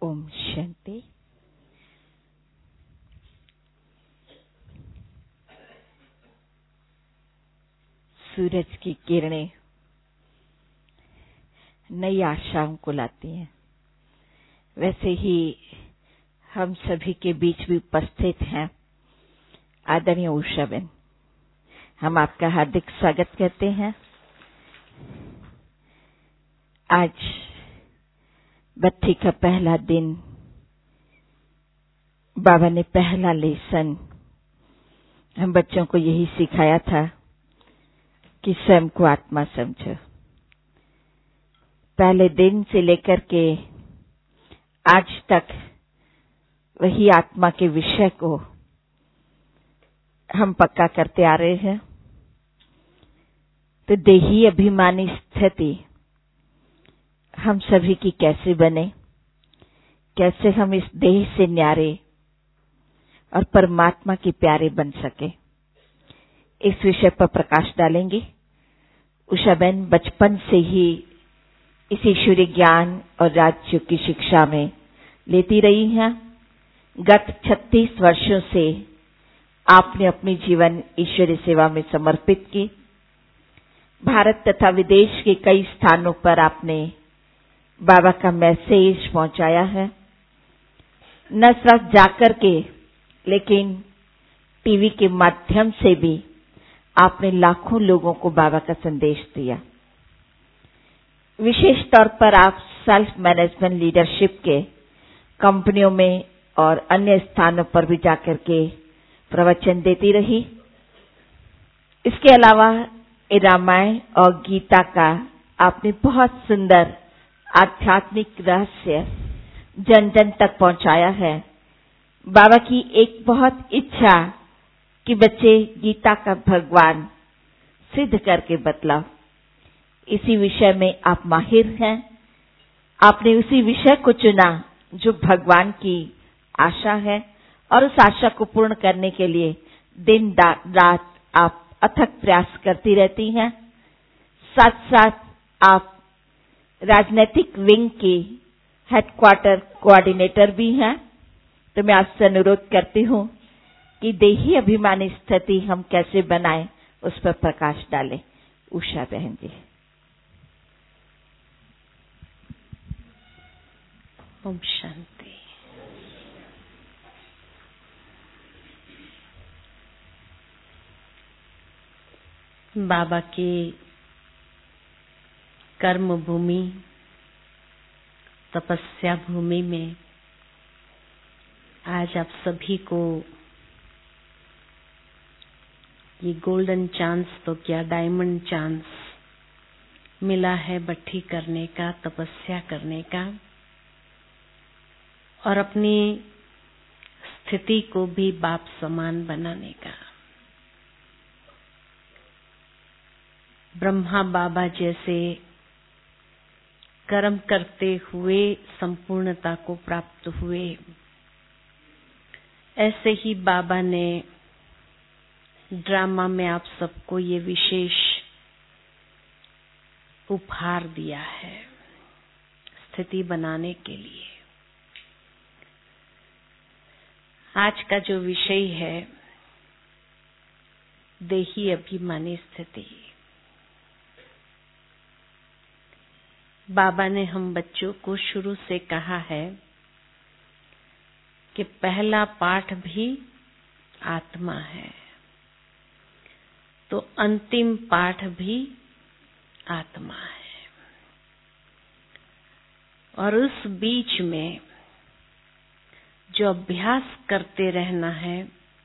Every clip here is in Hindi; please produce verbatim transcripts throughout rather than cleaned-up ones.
ओम शांति। सूरज की किरणें नई आशाओं को लाती हैं, वैसे ही हम सभी के बीच भी उपस्थित हैं आदरणीय उषा बहन। हम आपका हार्दिक स्वागत करते हैं। आज बत्ती का पहला दिन, बाबा ने पहला लेसन हम बच्चों को यही सिखाया था कि स्वयं को आत्मा समझो। पहले दिन से लेकर के आज तक वही आत्मा के विषय को हम पक्का करते आ रहे हैं। तो देही अभिमानी स्थिति हम सभी की कैसे बने, कैसे हम इस देह से न्यारे और परमात्मा के प्यारे बन सके, इस विषय पर प्रकाश डालेंगे। उषा बहन बचपन से ही इस ईश्वरीय ज्ञान और राजयोग की शिक्षा में लेती रही हैं। गत छत्तीस वर्षों से आपने अपनी जीवन ईश्वरीय सेवा में समर्पित की। भारत तथा विदेश के कई स्थानों पर आपने बाबा का मैसेज पहुंचाया है। न सिर्फ जाकर के, लेकिन टीवी के माध्यम से भी आपने लाखों लोगों को बाबा का संदेश दिया। विशेष तौर पर आप सेल्फ मैनेजमेंट लीडरशिप के कंपनियों में और अन्य स्थानों पर भी जाकर के प्रवचन देती रही। इसके अलावा रामायण और गीता का आपने बहुत सुंदर आध्यात्मिक रहस्य जन जन तक पहुंचाया है। बाबा की एक बहुत इच्छा कि बच्चे गीता का भगवान सिद्ध करके बतलाओ। इसी विषय में आप माहिर हैं। आपने उसी विषय को चुना जो भगवान की आशा है, और उस आशा को पूर्ण करने के लिए दिन रात आप अथक प्रयास करती रहती हैं। साथ साथ आप राजनीतिक विंग की हेडक्वार्टर कोऑर्डिनेटर भी हैं। तो मैं आपसे अनुरोध करती हूं कि देही अभिमानी स्थिति हम कैसे बनाएं, उस पर प्रकाश डालें। उषा बहन जी। ओम शांति। बाबा की कर्म भूमि, तपस्या भूमि में आज आप सभी को ये गोल्डन चांस तो क्या डायमंड चांस मिला है भट्टी करने का, तपस्या करने का, और अपनी स्थिति को भी बाप समान बनाने का। ब्रह्मा बाबा जैसे कर्म करते हुए संपूर्णता को प्राप्त हुए, ऐसे ही बाबा ने ड्रामा में आप सबको ये विशेष उपहार दिया है स्थिति बनाने के लिए। आज का जो विषय है देही अभिमानी स्थिति। बाबा ने हम बच्चों को शुरू से कहा है कि पहला पाठ भी आत्मा है, तो अंतिम पाठ भी आत्मा है। और उस बीच में जो अभ्यास करते रहना है,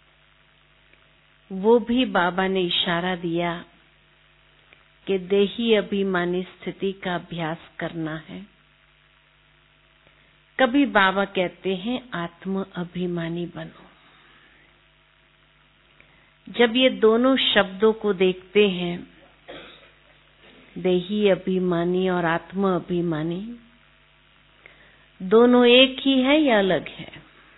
वो भी बाबा ने इशारा दिया कि देही अभिमानी स्थिति का अभ्यास करना है। कभी बाबा कहते हैं आत्म अभिमानी बनो। जब ये दोनों शब्दों को देखते हैं, देही अभिमानी और आत्म अभिमानी, दोनों एक ही है या अलग है?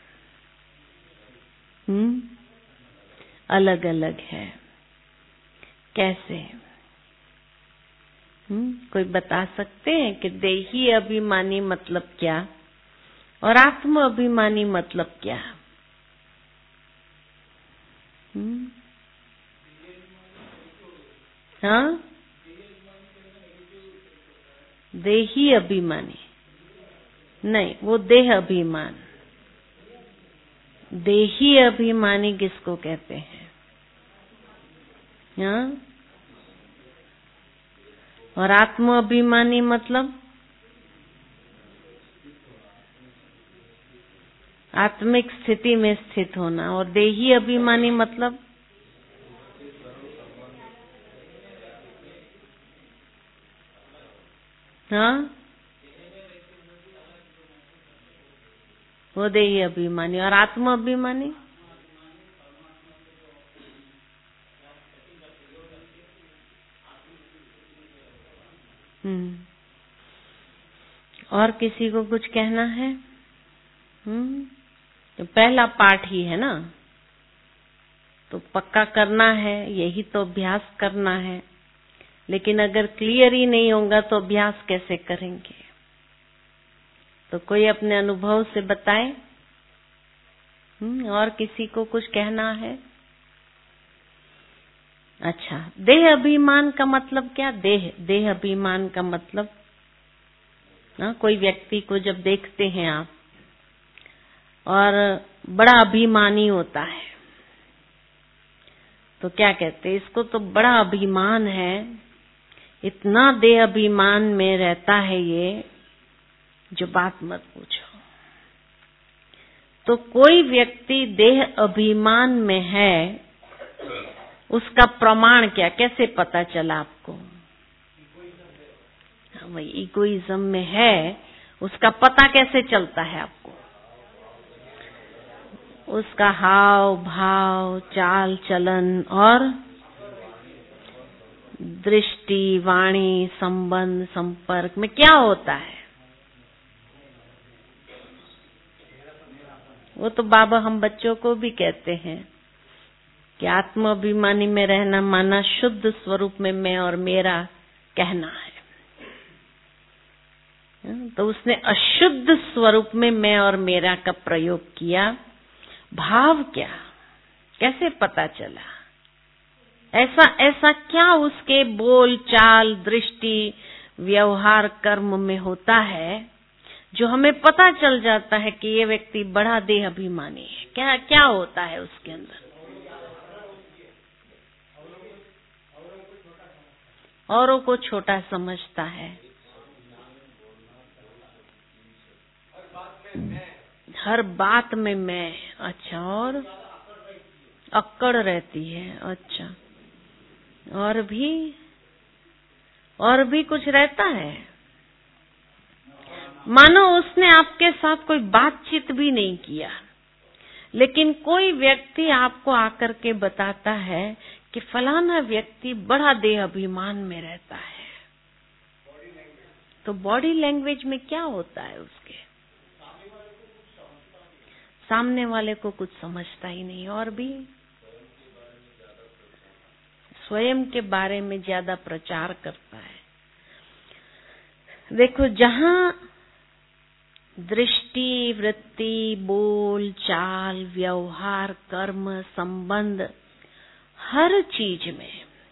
हम्म अलग अलग है। कैसे? हम्म कोई बता सकते हैं कि देही अभिमानी मतलब क्या और आत्म अभिमानी मतलब क्या? हम्म? हाँ, देही अभिमानी नहीं, वो देह अभिमान। देही अभिमानी किसको कहते हैं? हाँ? और आत्म अभिमानी मतलब आत्मिक स्थिति में स्थित होना। और देही अभिमानी मतलब हाँ, वो देही अभिमानी। और आत्म अभिमानी हम्म और किसी को कुछ कहना है? हम्म तो पहला पाठ ही है ना, तो पक्का करना है, यही तो अभ्यास करना है। लेकिन अगर क्लियर ही नहीं होगा तो अभ्यास कैसे करेंगे? तो कोई अपने अनुभव से बताए। हम्म और किसी को कुछ कहना है? अच्छा, देह अभिमान का मतलब क्या? देह देह अभिमान का मतलब ना, कोई व्यक्ति को जब देखते हैं आप और बड़ा अभिमानी होता है तो क्या कहते हैं? इसको तो बड़ा अभिमान है, इतना देह अभिमान में रहता है ये, जो बात मत पूछो। तो कोई व्यक्ति देह अभिमान में है, उसका प्रमाण क्या? कैसे पता चला आपको? वही इगोइज्म में है, उसका पता कैसे चलता है आपको? उसका हाव भाव, चाल चलन और दृष्टि, वाणी, संबंध, संपर्क में क्या होता है? वो तो बाबा हम बच्चों को भी कहते हैं कि आत्म अभिमानी में रहना माना शुद्ध स्वरूप में मैं और मेरा कहना है। तो उसने अशुद्ध स्वरूप में मैं और मेरा का प्रयोग किया। भाव क्या? कैसे पता चला? ऐसा ऐसा क्या उसके बोल चाल, दृष्टि, व्यवहार, कर्म में होता है जो हमें पता चल जाता है कि ये व्यक्ति बड़ा देह अभिमानी है? क्या क्या होता है उसके अंदर? औरों को छोटा समझता है, हर बात में मैं। अच्छा, और अक्कड़ रहती है। अच्छा, और भी और भी कुछ रहता है। मानो उसने आपके साथ कोई बातचीत भी नहीं किया, लेकिन कोई व्यक्ति आपको आकर के बताता है कि फलाना व्यक्ति बड़ा देह अभिमान में रहता है। तो बॉडी लैंग्वेज में क्या होता है उसके? सामने वाले को कुछ समझता ही नहीं। और भी स्वयं के बारे में ज्यादा प्रचार करता है। देखो, जहां दृष्टि, वृत्ति, बोल चाल, व्यवहार, कर्म, संबंध, हर चीज में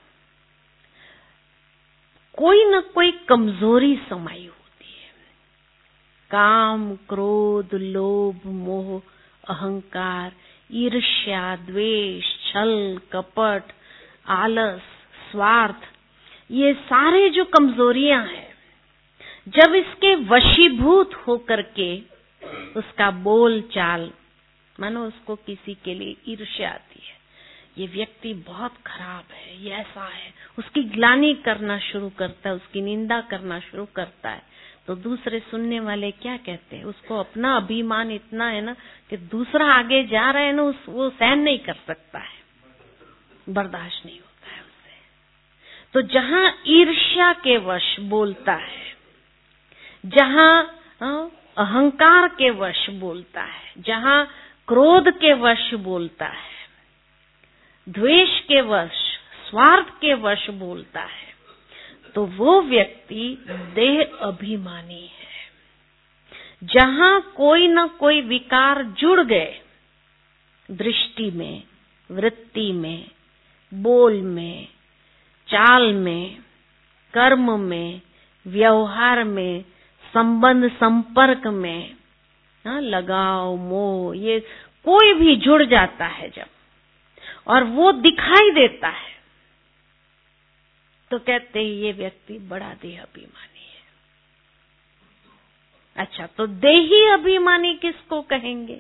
कोई न कोई कमजोरी समाई होती है। काम, क्रोध, लोभ, मोह, अहंकार, ईर्ष्या, द्वेष, छल, कपट, आलस, स्वार्थ, ये सारे जो कमजोरियां हैं, जब इसके वशीभूत होकर के उसका बोल चाल, मानो उसको किसी के लिए ईर्ष्या आती है, ये व्यक्ति बहुत खराब है, ये ऐसा है, उसकी ग्लानि करना शुरू करता है, उसकी निंदा करना शुरू करता है, तो दूसरे सुनने वाले क्या कहते हैं? उसको अपना अभिमान इतना है ना कि दूसरा आगे जा रहा है ना, उस वो सहन नहीं कर सकता है, बर्दाश्त नहीं होता है उससे। तो जहां ईर्ष्या के वश बोलता है, जहां अहंकार के वश बोलता है, जहां क्रोध के वश बोलता है, द्वेष के वश, स्वार्थ के वश बोलता है, तो वो व्यक्ति देह अभिमानी है। जहां कोई न कोई विकार जुड़ गए, दृष्टि में, वृत्ति में, बोल में, चाल में, कर्म में, व्यवहार में, संबंध संपर्क में, हाँ, लगाव, मोह, ये कोई भी जुड़ जाता है जब, और वो दिखाई देता है, तो कहते हैं ये व्यक्ति बड़ा देह अभिमानी है। अच्छा, तो देही अभिमानी किसको कहेंगे?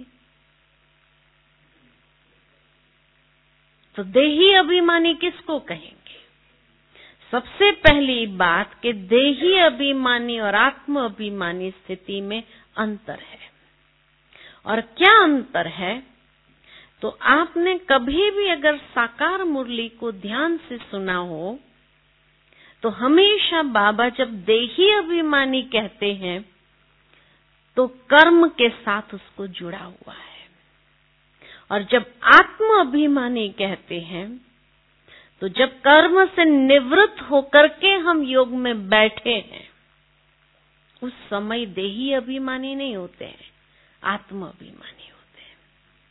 तो देही अभिमानी किसको कहेंगे? सबसे पहली बात कि देही अभिमानी और आत्म अभिमानी स्थिति में अंतर है। और क्या अंतर है? तो आपने कभी भी अगर साकार मुरली को ध्यान से सुना हो तो हमेशा बाबा जब देही अभिमानी कहते हैं तो कर्म के साथ उसको जुड़ा हुआ है, और जब आत्म अभिमानी कहते हैं तो जब कर्म से निवृत्त होकर के हम योग में बैठे हैं, उस समय देही अभिमानी नहीं होते हैं, आत्म अभिमानी होते हैं।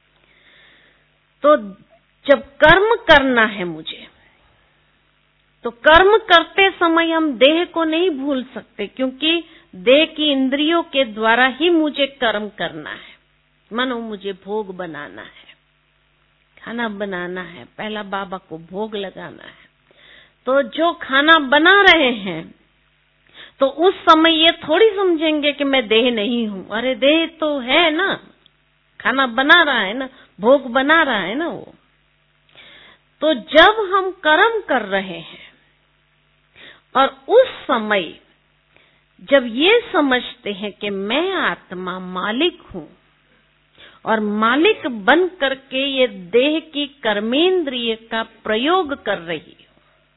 तो जब कर्म करना है मुझे, तो कर्म करते समय हम देह को नहीं भूल सकते, क्योंकि देह की इंद्रियों के द्वारा ही मुझे कर्म करना है। मानो मुझे भोग बनाना है, खाना बनाना है, पहला बाबा को भोग लगाना है, तो जो खाना बना रहे हैं तो उस समय ये थोड़ी समझेंगे कि मैं देह नहीं हूं। अरे देह तो है ना, खाना बना रहा है ना, भोग बना रहा है ना वो। तो जब हम कर्म कर रहे हैं और उस समय जब ये समझते हैं कि मैं आत्मा मालिक हूं और मालिक बन करके ये देह की कर्मेंद्रिय का प्रयोग कर रही हूं,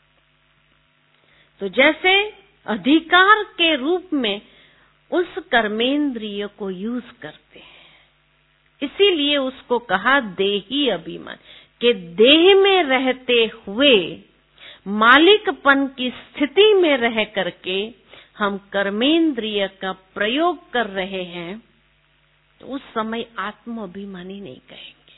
तो जैसे अधिकार के रूप में उस कर्मेंद्रिय को यूज करते हैं, इसीलिए उसको कहा देही अभिमान, कि देह में रहते हुए मालिकपन की स्थिति में रह करके हम कर्मेंद्रिय का प्रयोग कर रहे हैं, तो उस समय आत्म अभिमानी नहीं कहेंगे।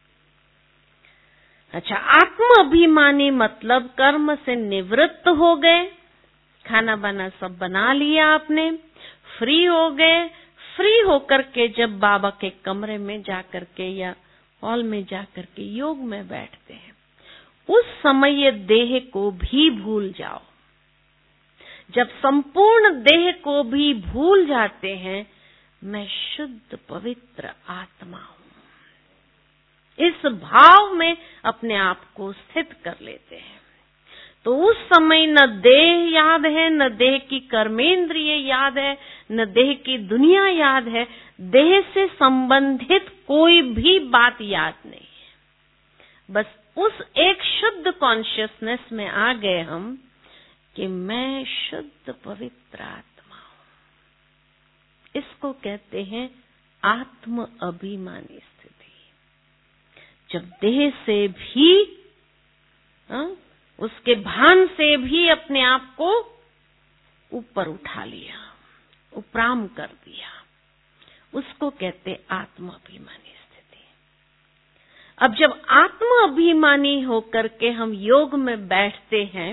अच्छा, आत्म अभिमानी मतलब कर्म से निवृत्त हो गए, खाना बना सब बना लिया आपने, फ्री हो गए, फ्री होकर के जब बाबा के कमरे में जाकर के या हॉल में जाकर के योग में बैठते हैं, उस समय ये देह को भी भूल जाओ। जब संपूर्ण देह को भी भूल जाते हैं, मैं शुद्ध पवित्र आत्मा हूं, इस भाव में अपने आप को स्थित कर लेते हैं, तो उस समय न देह याद है, न देह की कर्मेंद्रिय याद है, न देह की दुनिया याद है, देह से संबंधित कोई भी बात याद नहीं है। बस उस एक शुद्ध कॉन्शियसनेस में आ गए हम कि मैं शुद्ध पवित्र आत्मा हूं। इसको कहते हैं आत्म अभिमानी स्थिति। जब देह से भी आ, उसके भान से भी अपने आप को ऊपर उठा लिया, उपराम कर दिया, उसको कहते आत्म अभिमानी स्थिति। अब जब आत्म अभिमानी होकर के हम योग में बैठते हैं,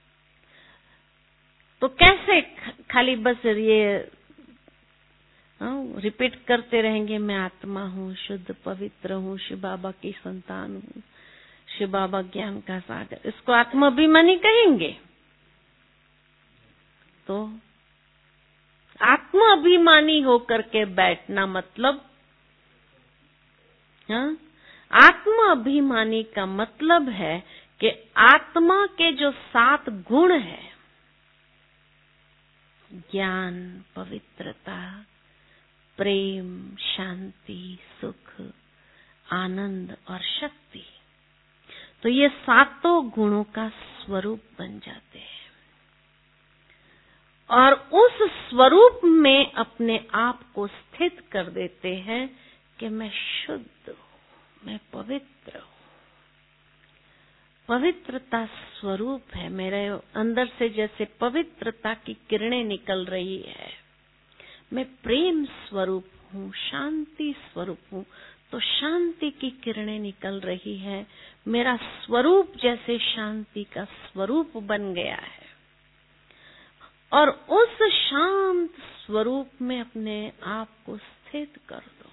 तो कैसे खाली बस ये रिपीट करते रहेंगे, मैं आत्मा हूँ, शुद्ध पवित्र हूँ, शिव बाबा की संतान हूँ, शिव बाबा ज्ञान का सागर, इसको आत्म अभिमानी कहेंगे? तो आत्म अभिमानी होकर के बैठना मतलब, हाँ, आत्म अभिमानी का मतलब है कि आत्मा के जो सात गुण है, ज्ञान, पवित्रता, प्रेम, शांति, सुख, आनंद और शक्ति, तो ये सातों गुणों का स्वरूप बन जाते हैं और उस स्वरूप में अपने आप को स्थित कर देते हैं कि मैं शुद्ध हूं, मैं पवित्र हूं। पवित्रता स्वरूप है मेरे अंदर से, जैसे पवित्रता की किरणें निकल रही है, मैं प्रेम स्वरूप हूँ, शांति स्वरूप हूँ, तो शांति की किरणें निकल रही है। मेरा स्वरूप जैसे शांति का स्वरूप बन गया है और उस शांत स्वरूप में अपने आप को स्थित कर दो।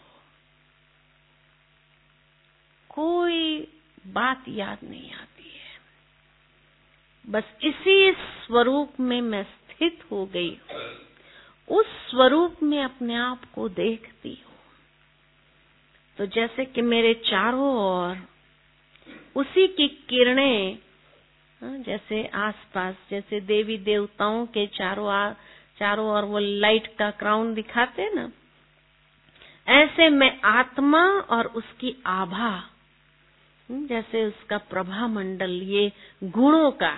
कोई बात याद नहीं आती है, बस इसी स्वरूप में मैं स्थित हो गई हूँ, उस स्वरूप में अपने आप को देखती हूँ। तो जैसे कि मेरे चारों ओर उसी की किरणें, जैसे आसपास जैसे देवी देवताओं के चारों आ, चारों ओर वो लाइट का क्राउन दिखाते ना, ऐसे मैं आत्मा और उसकी आभा, जैसे उसका प्रभा मंडल, ये गुणों का,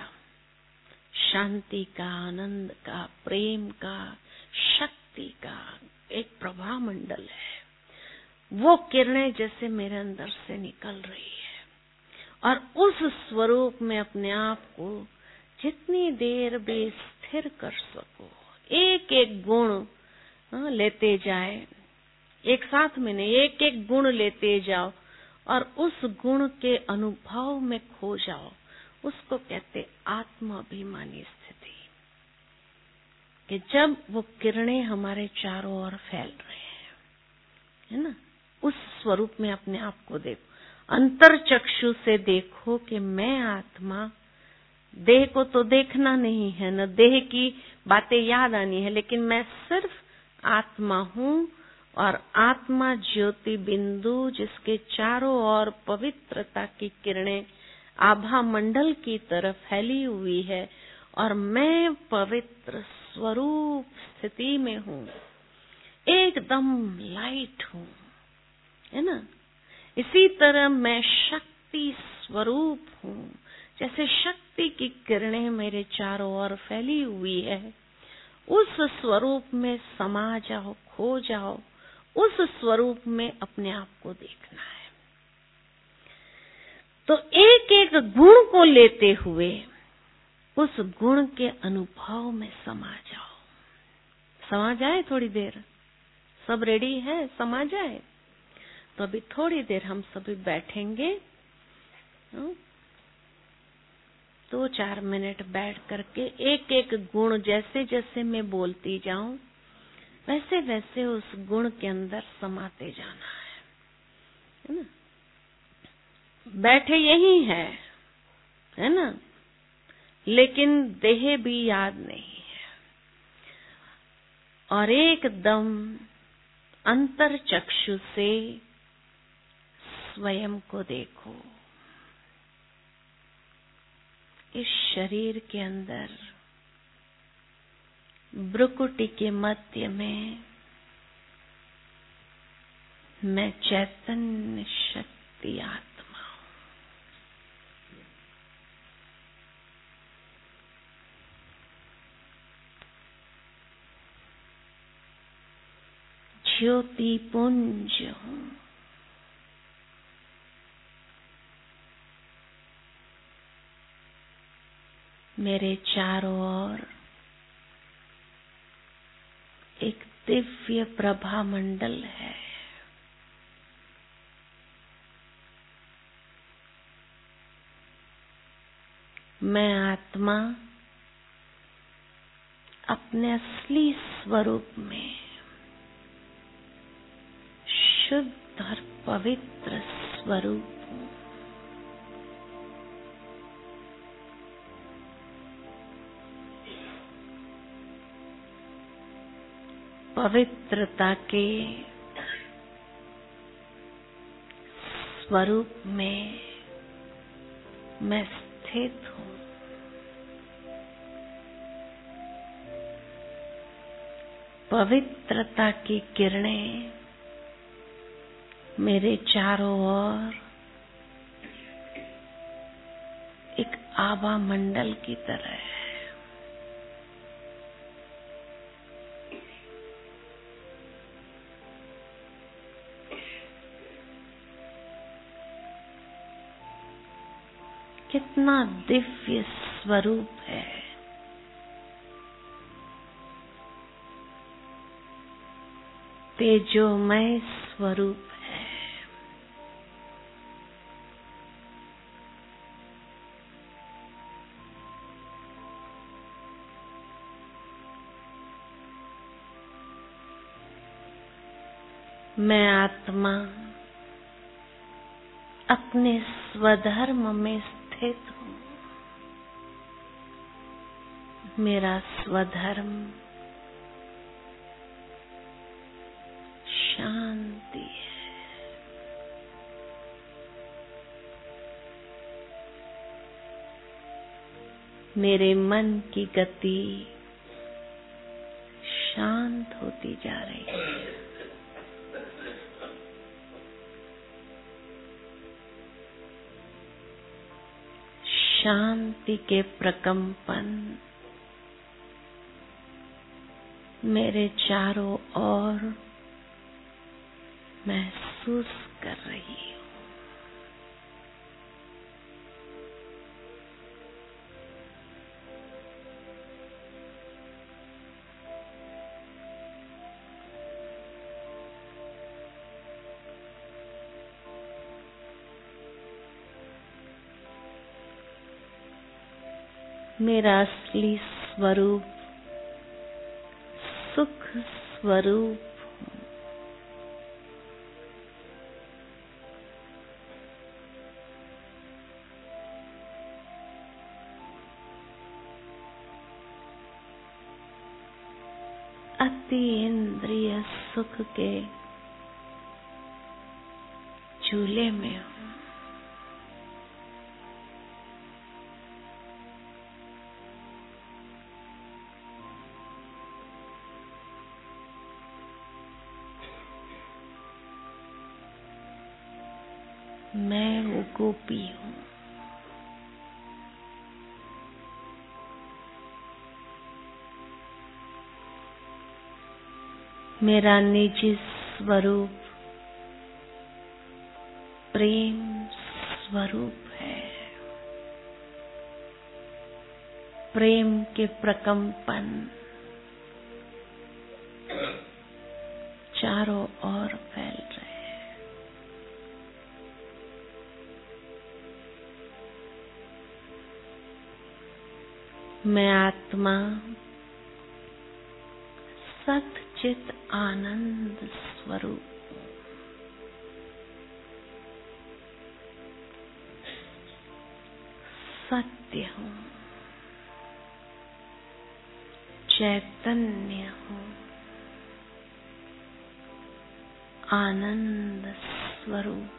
शांति का, आनंद का, प्रेम का, शक्ति का एक प्रभा मंडल है। वो किरणें जैसे मेरे अंदर से निकल रही है और उस स्वरूप में अपने आप को जितनी देर भी स्थिर कर सको, एक एक गुण लेते जाए, एक साथ में नहीं, एक एक गुण लेते जाओ और उस गुण के अनुभव में खो जाओ। उसको कहते आत्माभिमानी स्थिति, कि जब वो किरणें हमारे चारों ओर फैल रहे हैं, है ना, उस स्वरूप में अपने आप को देखो। अंतर चक्षु से देखो कि मैं आत्मा, देह को तो देखना नहीं है, न देह की बातें याद आनी है, लेकिन मैं सिर्फ आत्मा हूँ और आत्मा ज्योति बिंदु, जिसके चारों ओर पवित्रता की किरणें आभा मंडल की तरफ फैली हुई है और मैं पवित्र स्वरूप स्थिति में हूँ, एकदम लाइट हूँ, है ना। इसी तरह मैं शक्ति स्वरूप हूँ, जैसे शक्ति की किरणें मेरे चारों ओर फैली हुई है, उस स्वरूप में समा जाओ, खो जाओ, उस स्वरूप में अपने आप को देखना है। तो एक एक गुण को लेते हुए उस गुण के अनुभव में समा जाओ। समा जाए थोड़ी देर, सब रेडी है, समा जाए। तो अभी थोड़ी देर हम सभी बैठेंगे, दो चार मिनट बैठ करके एक एक गुण जैसे जैसे मैं बोलती जाऊं वैसे वैसे उस गुण के अंदर समाते जाना है, है ना। बैठे यही है, है ना, लेकिन देह भी याद नहीं है और एकदम अंतर चक्षु से स्वयं को देखो। इस शरीर के अंदर भ्रुकुटी के मध्य में मैं चैतन्य शक्ति आत्मा हूँ। ज्योति पुंज हूँ। मेरे चारों ओर एक दिव्य प्रभा मंडल है। मैं आत्मा अपने असली स्वरूप में शुद्ध और पवित्र स्वरूप हूँ। पवित्रता के स्वरूप में मैं स्थित हूँ। पवित्रता की किरणें मेरे चारों ओर एक आभा मंडल की तरह है। कितना दिव्य स्वरूप है। तेजोमय स्वरूप है। मैं आत्मा अपने स्वधर्म में स्थित हूँ। मेरा स्वधर्म शांति है। मेरे मन की गति शांत होती जा रही है। शांति के प्रकंपन मेरे चारों ओर महसूस कर रही हूँ। मेरा असली स्वरूप सुख स्वरूप हूँ। अति इंद्रिय सुख के झूले में हूँ। मैं वो गोपी हूँ। मेरा निजी स्वरूप प्रेम स्वरूप है। प्रेम के प्रकंपन चारों ओर फैल रहे हैं। मैं आत्मा सच्चित आनंद स्वरूप हूँ। सत्य हूँ, चैतन्य हूँ, आनंद स्वरूप।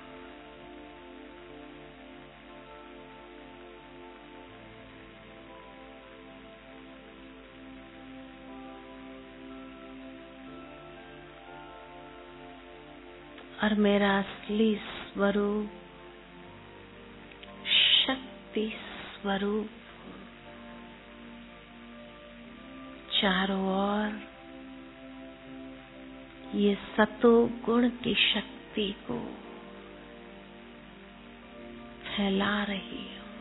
और मेरा असली स्वरूप शक्ति स्वरूप। चारों ओर ये सतो गुण की शक्ति को फैला रही हूँ।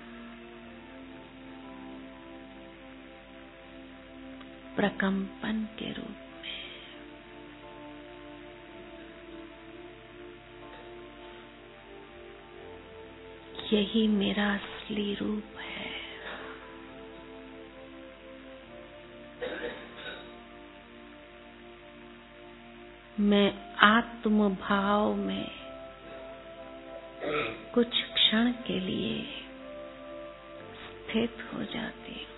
प्रकंपन के रूप में। यही मेरा असली रूप है। मैं आत्म भाव में कुछ क्षण के लिए स्थित हो जाती हूँ।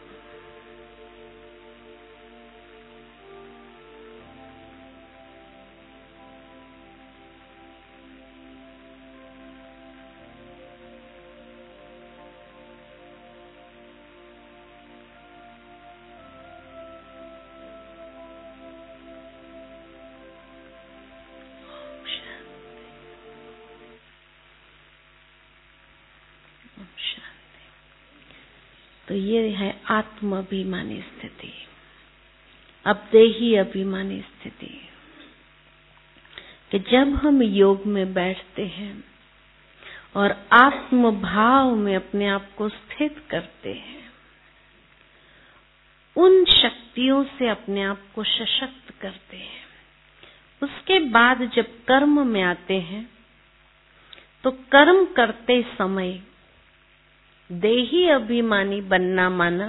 तो ये है आत्म अभिमानी स्थिति। अब देही अभिमानी स्थिति कि जब हम योग में बैठते हैं और आत्म भाव में अपने आप को स्थित करते हैं, उन शक्तियों से अपने आप को सशक्त करते हैं बाद जब कर्म में आते हैं तो कर्म करते समय देही अभिमानी बनना माना।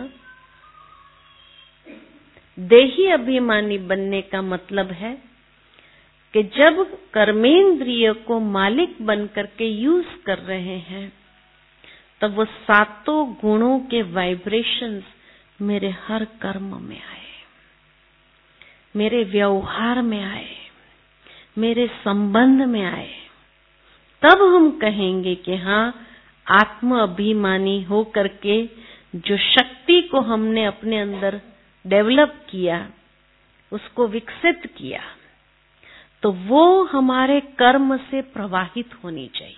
देही अभिमानी बनने का मतलब है कि जब कर्मेंद्रिय को मालिक बनकर के यूज कर रहे हैं तब वो सातों गुणों के वाइब्रेशंस मेरे हर कर्म में आए, मेरे व्यवहार में आए, मेरे संबंध में आए, तब हम कहेंगे कि हाँ, आत्म अभिमानी हो करके जो शक्ति को हमने अपने अंदर डेवलप किया, उसको विकसित किया, तो वो हमारे कर्म से प्रवाहित होनी चाहिए।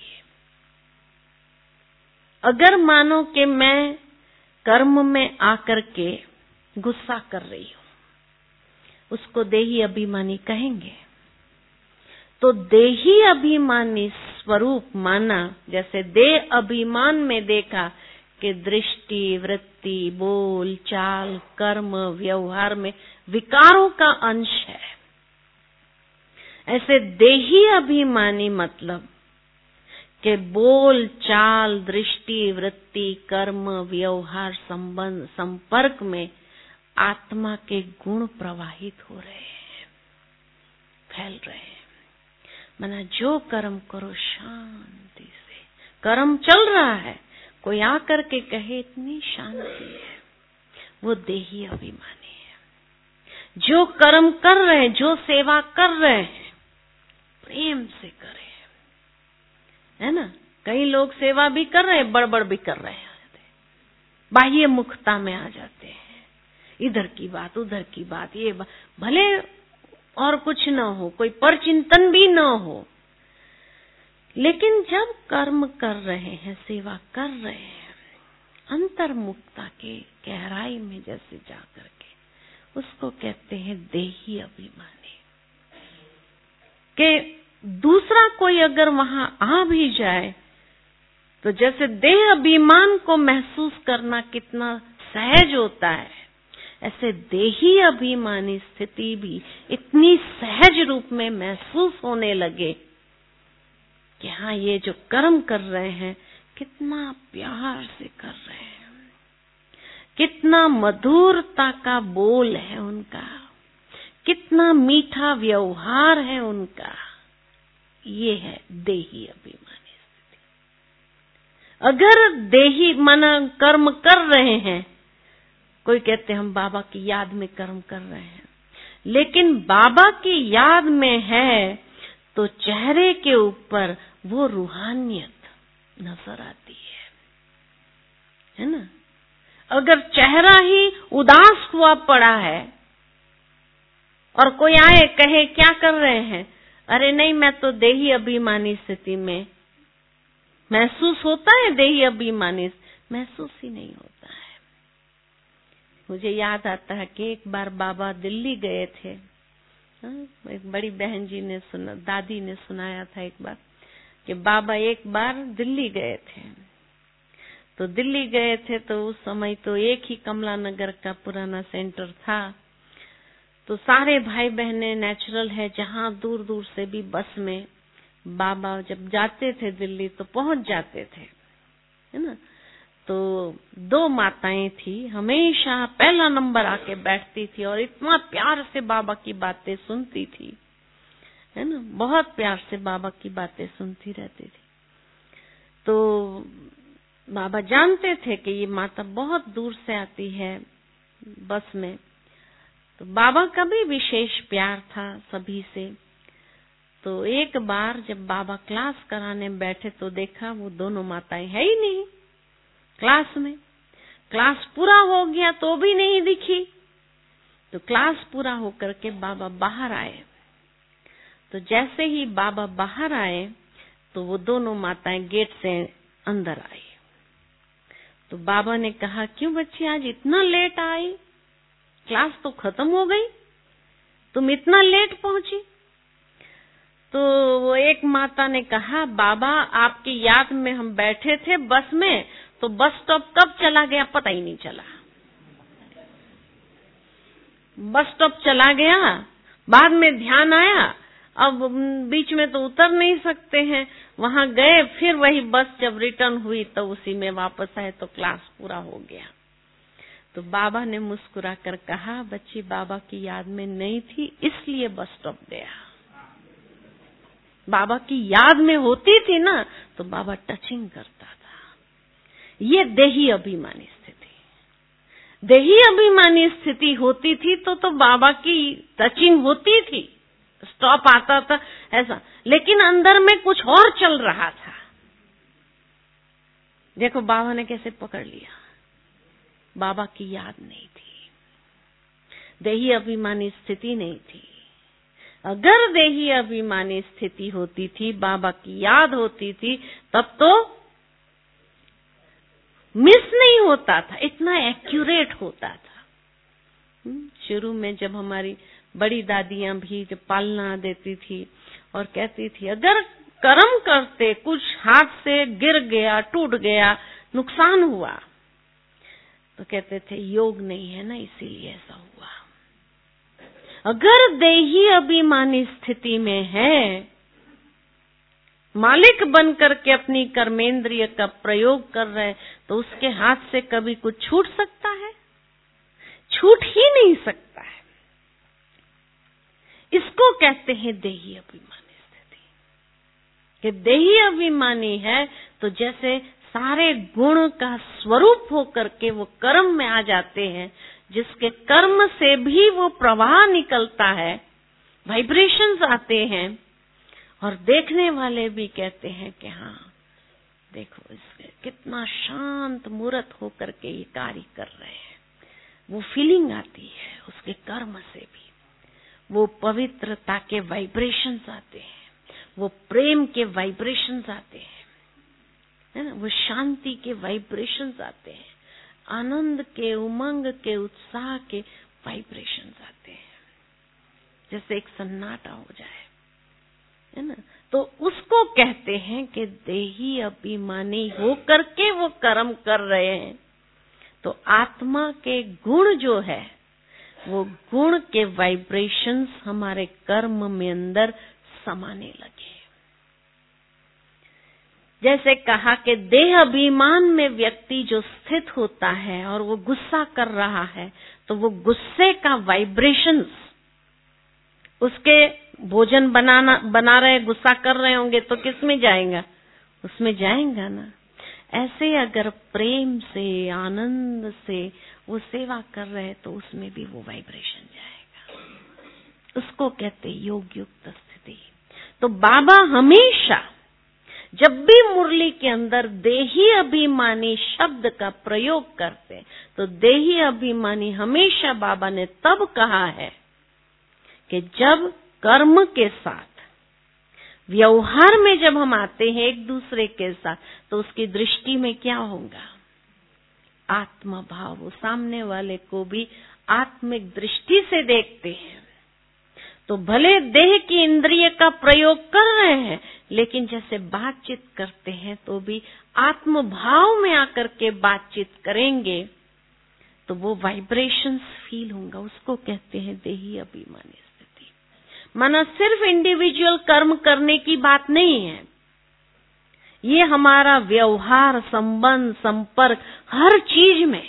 अगर मानो कि मैं कर्म में आकर के गुस्सा कर रही हूं, उसको देही अभिमानी कहेंगे। तो देही अभिमानी स्वरूप माना, जैसे देह अभिमान में देखा कि दृष्टि, वृत्ति, बोल, चाल, कर्म, व्यवहार में विकारों का अंश है, ऐसे देही अभिमानी मतलब कि बोल, चाल, दृष्टि, वृत्ति, कर्म, व्यवहार, संबंध, संपर्क में आत्मा के गुण प्रवाहित हो रहे हैं, फैल रहे हैं। मना जो कर्म करो शांति से, कर्म चल रहा है, कोई आकर के कहे इतनी शांति है, वो देही अभिमानी है। जो कर्म कर रहे हैं, जो सेवा कर रहे हैं, प्रेम से करें, है ना। कई लोग सेवा भी कर रहे हैं, बड़बड़ भी कर रहे हैं, बाह्य मुखता में आ जाते हैं, इधर की बात उधर की बात, ये बात, भले और कुछ न हो, कोई पर चिंतन भी न हो, लेकिन जब कर्म कर रहे हैं, सेवा कर रहे हैं, अंतर्मुखता के गहराई में जैसे जा करके, उसको कहते हैं देही अभिमानी। कि दूसरा कोई अगर वहां आ भी जाए तो जैसे देह अभिमान को महसूस करना कितना सहज होता है, ऐसे देही अभिमानी स्थिति भी इतनी सहज रूप में महसूस होने लगे कि हाँ, ये जो कर्म कर रहे हैं कितना प्यार से कर रहे हैं, कितना मधुरता का बोल है उनका, कितना मीठा व्यवहार है उनका। ये है देही अभिमानी स्थिति। अगर देही मन कर्म कर रहे हैं, कोई कहते हम बाबा की याद में कर्म कर रहे हैं, लेकिन बाबा की याद में है तो चेहरे के ऊपर वो रूहानियत नजर आती है, है ना। अगर चेहरा ही उदास हुआ पड़ा है और कोई आए कहे क्या कर रहे हैं, अरे नहीं मैं तो देही अभिमानी स्थिति में, महसूस होता है देही अभिमानी, महसूस ही नहीं होता है। मुझे याद आता है कि एक बार बाबा दिल्ली गए थे, एक बड़ी बहन जी ने सुना, दादी ने सुनाया था एक बार कि बाबा एक बार दिल्ली गए थे। तो दिल्ली गए थे तो उस समय तो एक ही कमला नगर का पुराना सेंटर था, तो सारे भाई बहने नेचुरल है, जहां दूर दूर से भी बस में बाबा जब जाते थे दिल्ली तो पहुंच जाते थे, है ना। तो दो माताएं थी, हमेशा पहला नंबर आके बैठती थी और इतना प्यार से बाबा की बातें सुनती थी, है ना, बहुत प्यार से बाबा की बातें सुनती रहती थी। तो बाबा जानते थे कि ये माता बहुत दूर से आती है बस में, तो बाबा का भी विशेष प्यार था सभी से। तो एक बार जब बाबा क्लास कराने बैठे तो देखा वो दोनों माताएं है ही नहीं क्लास में। क्लास पूरा हो गया तो भी नहीं दिखी। तो क्लास पूरा होकर के बाबा बाहर आए, तो जैसे ही बाबा बाहर आए तो वो दोनों माताएं गेट से अंदर आई। तो बाबा ने कहा, क्यों बच्ची आज इतना लेट आई, क्लास तो खत्म हो गई, तुम इतना लेट पहुंची। तो वो एक माता ने कहा, बाबा आपकी याद में हम बैठे थे बस में, तो बस स्टॉप कब चला गया पता ही नहीं चला। बस स्टॉप चला गया, बाद में ध्यान आया अब बीच में तो उतर नहीं सकते हैं। वहां गए, फिर वही बस जब रिटर्न हुई तो उसी में वापस आए तो क्लास पूरा हो गया। तो बाबा ने मुस्कुरा कर कहा, बच्ची बाबा की याद में नहीं थी इसलिए बस स्टॉप गया। बाबा की याद में होती थी ना तो बाबा टचिंग करता था। ये देही अभिमानी स्थिति, देही अभिमानी स्थिति होती थी तो तो बाबा की टचिंग होती थी, स्टॉप आता था ऐसा, लेकिन अंदर में कुछ और चल रहा था। देखो बाबा ने कैसे पकड़ लिया, बाबा की याद नहीं थी, देही अभिमानी स्थिति नहीं थी। अगर देही अभिमानी स्थिति होती थी, बाबा की याद होती थी, तब तो मिस नहीं होता था, इतना एक्यूरेट होता था। शुरू में जब हमारी बड़ी दादियां भी जब पालना देती थी और कहती थी अगर कर्म करते कुछ हाथ से गिर गया, टूट गया, नुकसान हुआ, तो कहते थे योग नहीं है ना इसीलिए ऐसा हुआ। अगर देही अभिमानी स्थिति में है, मालिक बनकर के अपनी कर्मेंद्रिय का प्रयोग कर रहे, तो उसके हाथ से कभी कुछ छूट सकता है? छूट ही नहीं सकता है। इसको कहते हैं देही अभिमानी स्थिति। कि देही अभिमानी है तो जैसे सारे गुण का स्वरूप होकर के वो कर्म में आ जाते हैं, जिसके कर्म से भी वो प्रवाह निकलता है, वाइब्रेशंस आते हैं, और देखने वाले भी कहते हैं कि हाँ देखो इसके कितना शांत मूर्त होकर के ये कार्य कर रहे हैं। वो फीलिंग आती है उसके कर्म से भी, वो पवित्रता के वाइब्रेशंस आते हैं, वो प्रेम के वाइब्रेशंस आते हैं, है ना, वो शांति के वाइब्रेशंस आते हैं, आनंद के, उमंग के, उत्साह के वाइब्रेशंस आते हैं, जैसे एक सन्नाटा हो जाए, है ना। तो उसको कहते हैं कि देही अभिमानी होकर के वो कर्म कर रहे हैं। तो आत्मा के गुण जो है, वो गुण के वाइब्रेशंस हमारे कर्म में अंदर समाने लगे। जैसे कहा कि देह अभिमान में व्यक्ति जो स्थित होता है और वो गुस्सा कर रहा है, तो वो गुस्से का वाइब्रेशंस उसके भोजन बनाना बना रहे, गुस्सा कर रहे होंगे तो किस में जाएगा? उसमें जाएगा ना। ऐसे अगर प्रेम से, आनंद से वो सेवा कर रहे हैं तो उसमें भी वो वाइब्रेशन जाएगा। उसको कहते योग युक्त स्थिति। तो बाबा हमेशा जब भी मुरली के अंदर देही अभिमानी शब्द का प्रयोग करते, तो देही अभिमानी हमेशा बाबा ने तब कहा है कि जब कर्म के साथ, व्यवहार में जब हम आते हैं एक दूसरे के साथ, तो उसकी दृष्टि में क्या होगा? आत्म भाव। वो सामने वाले को भी आत्मिक दृष्टि से देखते हैं। तो भले देह की इंद्रिय का प्रयोग कर रहे हैं, लेकिन जैसे बातचीत करते हैं तो भी आत्म भाव में आकर के बातचीत करेंगे, तो वो वाइब्रेशंस फील होंगे। उसको कहते हैं देही अभिमानी स्थिति। माना सिर्फ इंडिविजुअल कर्म करने की बात नहीं है, ये हमारा व्यवहार, संबंध, संपर्क, हर चीज में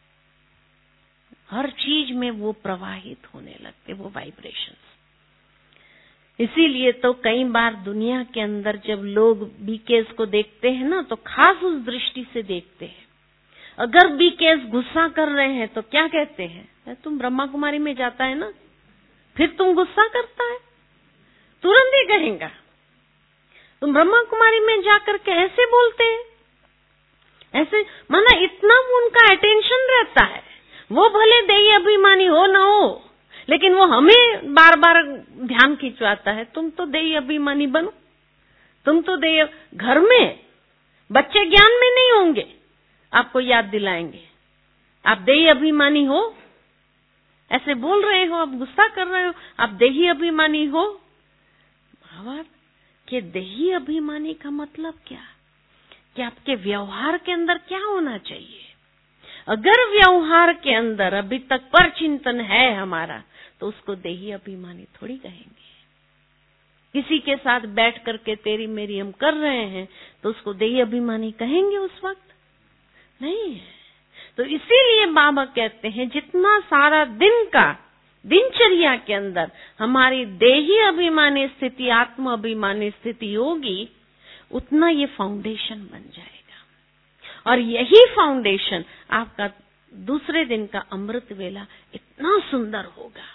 हर चीज में वो प्रवाहित होने लगते, वो वाइब्रेशंस। इसीलिए तो कई बार दुनिया के अंदर जब लोग बीकेएस को देखते हैं ना, तो खास उस दृष्टि से देखते हैं। अगर बीकेएस गुस्सा कर रहे हैं तो क्या कहते हैं? तुम ब्रह्मा कुमारी में जाता है ना, फिर तुम गुस्सा करता है? तुरंत ही कहेगा तुम ब्रह्मा कुमारी में जाकर के ऐसे बोलते हैं, ऐसे। माना इतना उनका अटेंशन रहता है। वो भले देही अभिमानी हो ना हो, लेकिन वो हमें बार बार ध्यान खिंचवाता है, तुम तो देही अभिमानी बनो, तुम तो देही। घर में बच्चे ज्ञान में नहीं होंगे, आपको याद दिलाएंगे आप देही अभिमानी हो, ऐसे बोल रहे हो, आप गुस्सा कर रहे हो, आप देही अभिमानी हो। भावार्थ कि देही अभिमानी का मतलब क्या? कि आपके व्यवहार के अंदर क्या होना चाहिए? अगर व्यवहार के अंदर अभी तक पर चिंतन है हमारा, तो उसको देही अभिमानी थोड़ी कहेंगे। किसी के साथ बैठ करके तेरी मेरी हम कर रहे हैं तो उसको देही अभिमानी कहेंगे उस वक्त? नहीं है। तो इसीलिए बाबा कहते हैं जितना सारा दिन का दिनचर्या के अंदर हमारी देही अभिमानी स्थिति, आत्म अभिमानी स्थिति होगी, उतना ये फाउंडेशन बन जाएगा। और यही फाउंडेशन आपका दूसरे दिन का अमृत वेला इतना सुंदर होगा।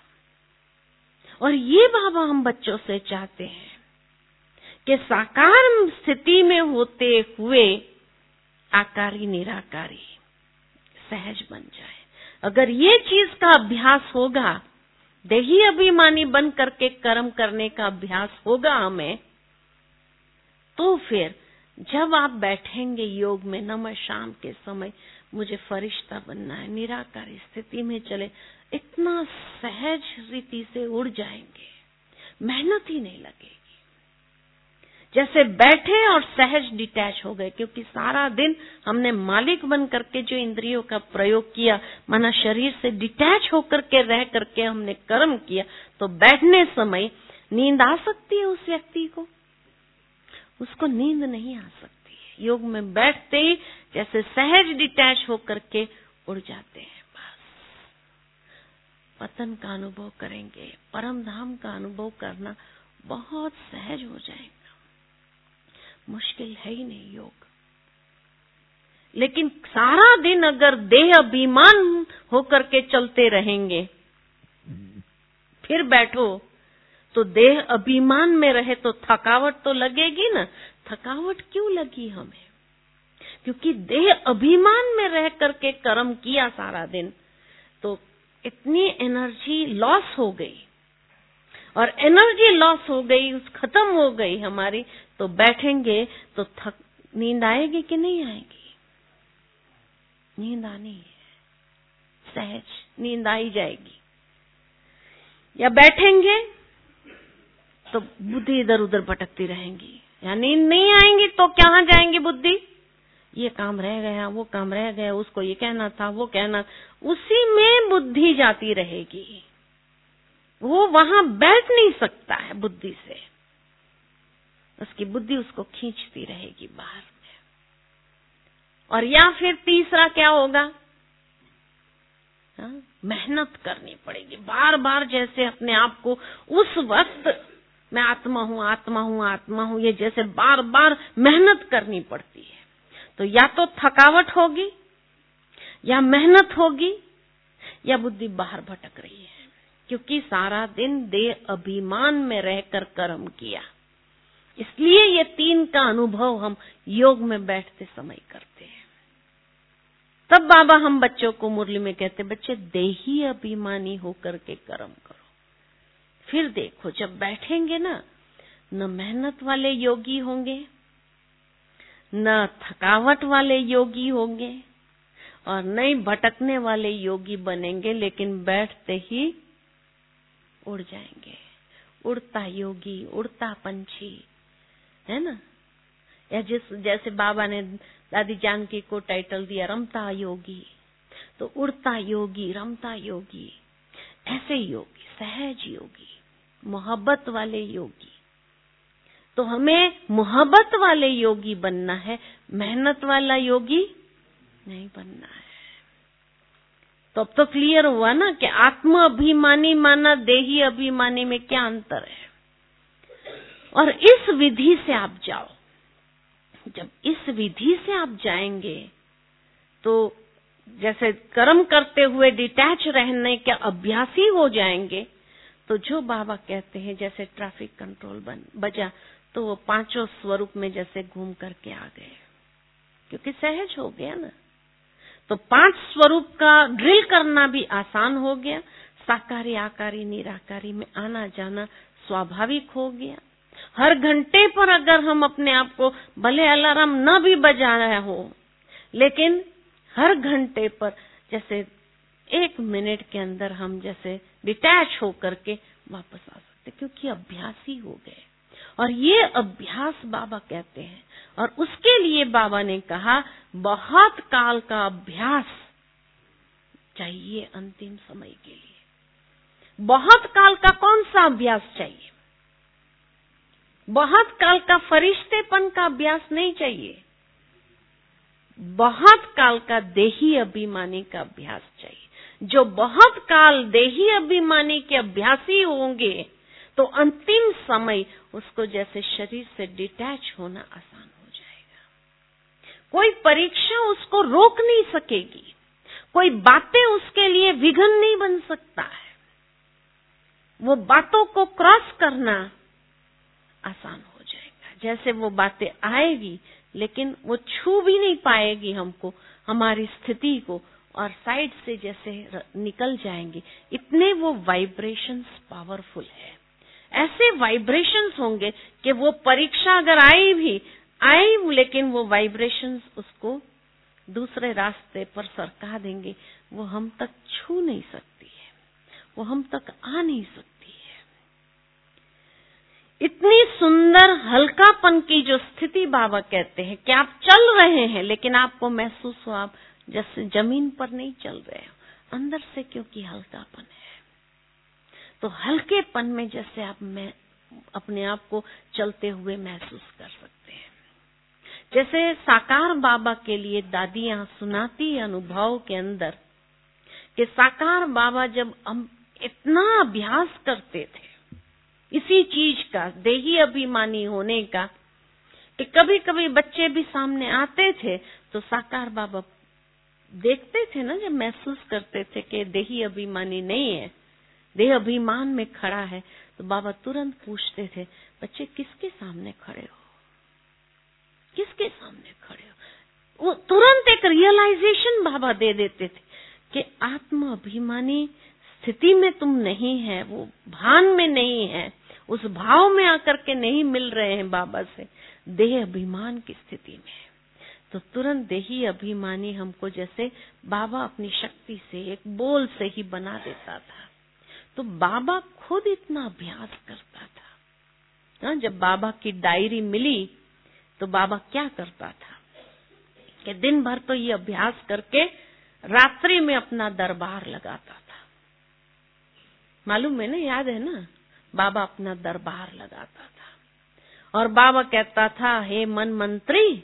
और ये बाबा हम बच्चों से चाहते हैं कि साकार स्थिति में होते हुए आकारी निराकारी सहज बन जाए। अगर ये चीज का अभ्यास होगा, देही अभिमानी बन करके कर्म करने का अभ्यास होगा हमें, तो फिर जब आप बैठेंगे योग में, नमः शाम के समय मुझे फरिश्ता बनना है, निराकारी स्थिति में चले, इतना सहज रीति से उड़ जाएंगे, मेहनत ही नहीं लगेगी। जैसे बैठे और सहज डिटैच हो गए, क्योंकि सारा दिन हमने मालिक बन करके जो इंद्रियों का प्रयोग किया, माना शरीर से डिटैच होकर के रह करके हमने कर्म किया, तो बैठने समय नींद आ सकती है उस व्यक्ति को? उसको नींद नहीं आ सकती है। योग में बैठते ही जैसे सहज डिटैच होकर के उड़ जाते हैं, बस पतन का अनुभव करेंगे, परम धाम का अनुभव करना बहुत सहज हो जाएगा। मुश्किल है ही नहीं योग। लेकिन सारा दिन अगर देह अभिमान होकर के चलते रहेंगे, फिर बैठो तो देह अभिमान में रहे तो थकावट तो लगेगी ना। थकावट क्यों लगी हमें? क्योंकि देह अभिमान में रह करके कर्म किया सारा दिन, तो इतनी एनर्जी लॉस हो गई, और एनर्जी लॉस हो गई, उस खत्म हो गई हमारी, तो बैठेंगे तो थक नींद आएगी कि नहीं आएगी? नींद आनी है, सहज नींद आई जाएगी। या बैठेंगे तो बुद्धि इधर उधर भटकती रहेंगी, या नींद नहीं आएंगी तो कहाँ जाएंगी बुद्धि? ये काम रह गया, वो काम रह गया, उसको ये कहना था, वो कहना, उसी में बुद्धि जाती रहेगी। वो वहां बैठ नहीं सकता है बुद्धि से, उसकी बुद्धि उसको खींचती रहेगी बाहर में। और या फिर तीसरा क्या होगा? हा? मेहनत करनी पड़ेगी बार बार, जैसे अपने आप को उस वक्त मैं आत्मा हूँ, आत्मा हूँ, आत्मा हूँ, ये जैसे बार बार मेहनत करनी पड़ती है। तो या तो थकावट होगी, या मेहनत होगी, या बुद्धि बाहर भटक रही है, क्योंकि सारा दिन देह अभिमान में रहकर कर्म किया। इसलिए ये तीन का अनुभव हम योग में बैठते समय करते हैं। तब बाबा हम बच्चों को मुरली में कहते, बच्चे देही अभिमानी होकर के कर्म करो। फिर देखो जब बैठेंगे ना, न मेहनत वाले योगी होंगे, न थकावट वाले योगी होंगे, और न ही भटकने वाले योगी बनेंगे, लेकिन बैठते ही उड़ जाएंगे। उड़ता योगी, उड़ता पंछी, है ना। या जिस जैसे बाबा ने दादी जानकी को टाइटल दिया रमता योगी, तो उड़ता योगी, रमता योगी, ऐसे योगी, सहज योगी, मोहब्बत वाले योगी। तो हमें मोहब्बत वाले योगी बनना है, मेहनत वाला योगी नहीं बनना है। तो अब तो क्लियर हुआ ना कि आत्म अभिमानी माना देही अभिमानी में क्या अंतर है। और इस विधि से आप जाओ। जब इस विधि से आप जाएंगे तो जैसे कर्म करते हुए डिटैच रहने के अभ्यासी हो जाएंगे, तो जो बाबा कहते हैं जैसे ट्रैफिक कंट्रोल बन बजा, तो वो पांचों स्वरूप में जैसे घूम करके आ गए, क्योंकि सहज हो गया ना। तो पांच स्वरूप का ड्रिल करना भी आसान हो गया, साकारी आकारी निराकारी में आना जाना स्वाभाविक हो गया। हर घंटे पर अगर हम अपने आप को, भले अलार्म न भी बजा रहा हो, लेकिन हर घंटे पर जैसे एक मिनट के अंदर हम जैसे डिटैच होकर के वापस आ सकते, क्योंकि अभ्यासी हो गए। और ये अभ्यास बाबा कहते हैं, और उसके लिए बाबा ने कहा बहुत काल का अभ्यास चाहिए अंतिम समय के लिए। बहुत काल का कौन सा अभ्यास चाहिए? बहुत काल का फरिश्तेपन का अभ्यास नहीं चाहिए, बहुत काल का देही अभिमानी का अभ्यास चाहिए। जो बहुत काल देही अभिमानी के अभ्यासी होंगे तो अंतिम समय उसको जैसे शरीर से डिटैच होना आसान हो जाएगा। कोई परीक्षा उसको रोक नहीं सकेगी, कोई बातें उसके लिए विघ्न नहीं बन सकता है। वो बातों को क्रॉस करना आसान हो जाएगा। जैसे वो बातें आएगी लेकिन वो छू भी नहीं पाएगी हमको, हमारी स्थिति को, और साइड से जैसे निकल जाएंगे। इतने वो वाइब्रेशंस पावरफुल है। ऐसे वाइब्रेशंस होंगे कि वो परीक्षा अगर आई भी आई लेकिन वो वाइब्रेशंस उसको दूसरे रास्ते पर सरका देंगे। वो हम तक छू नहीं सकती है, वो हम तक आ नहीं सकती है। इतनी सुंदर हल्कापन की जो स्थिति बाबा कहते हैं कि आप चल रहे हैं लेकिन आपको महसूस हो आप जैसे जमीन पर नहीं चल रहे हो, अंदर से, क्योंकि हल्कापन है। तो हल्केपन में जैसे आप मैं अपने आप को चलते हुए महसूस कर सकते हैं। जैसे साकार बाबा के लिए दादियां सुनाती अनुभव के अंदर कि साकार बाबा जब हम इतना अभ्यास करते थे इसी चीज का, देही अभिमानी होने का, कि कभी कभी बच्चे भी सामने आते थे तो साकार बाबा देखते थे ना, जब महसूस करते थे कि देही अभिमानी नहीं है, देह अभिमान में खड़ा है, तो बाबा तुरंत पूछते थे, बच्चे किसके सामने खड़े हो, किसके सामने खड़े हो। वो तुरंत एक रियलाइजेशन बाबा दे देते थे कि आत्म अभिमानी स्थिति में तुम नहीं है, वो भान में नहीं है, उस भाव में आकर के नहीं मिल रहे हैं बाबा से, देह अभिमान की स्थिति में। तो तुरंत देही अभिमानी हमको जैसे बाबा अपनी शक्ति से, एक बोल से ही बना देता था। तो बाबा खुद इतना अभ्यास करता था। हाँ, जब बाबा की डायरी मिली तो बाबा क्या करता था कि दिन भर तो ये अभ्यास करके रात्रि में अपना दरबार लगाता था। मालूम है ना, याद है ना, बाबा अपना दरबार लगाता था और बाबा कहता था, हे मन मंत्री,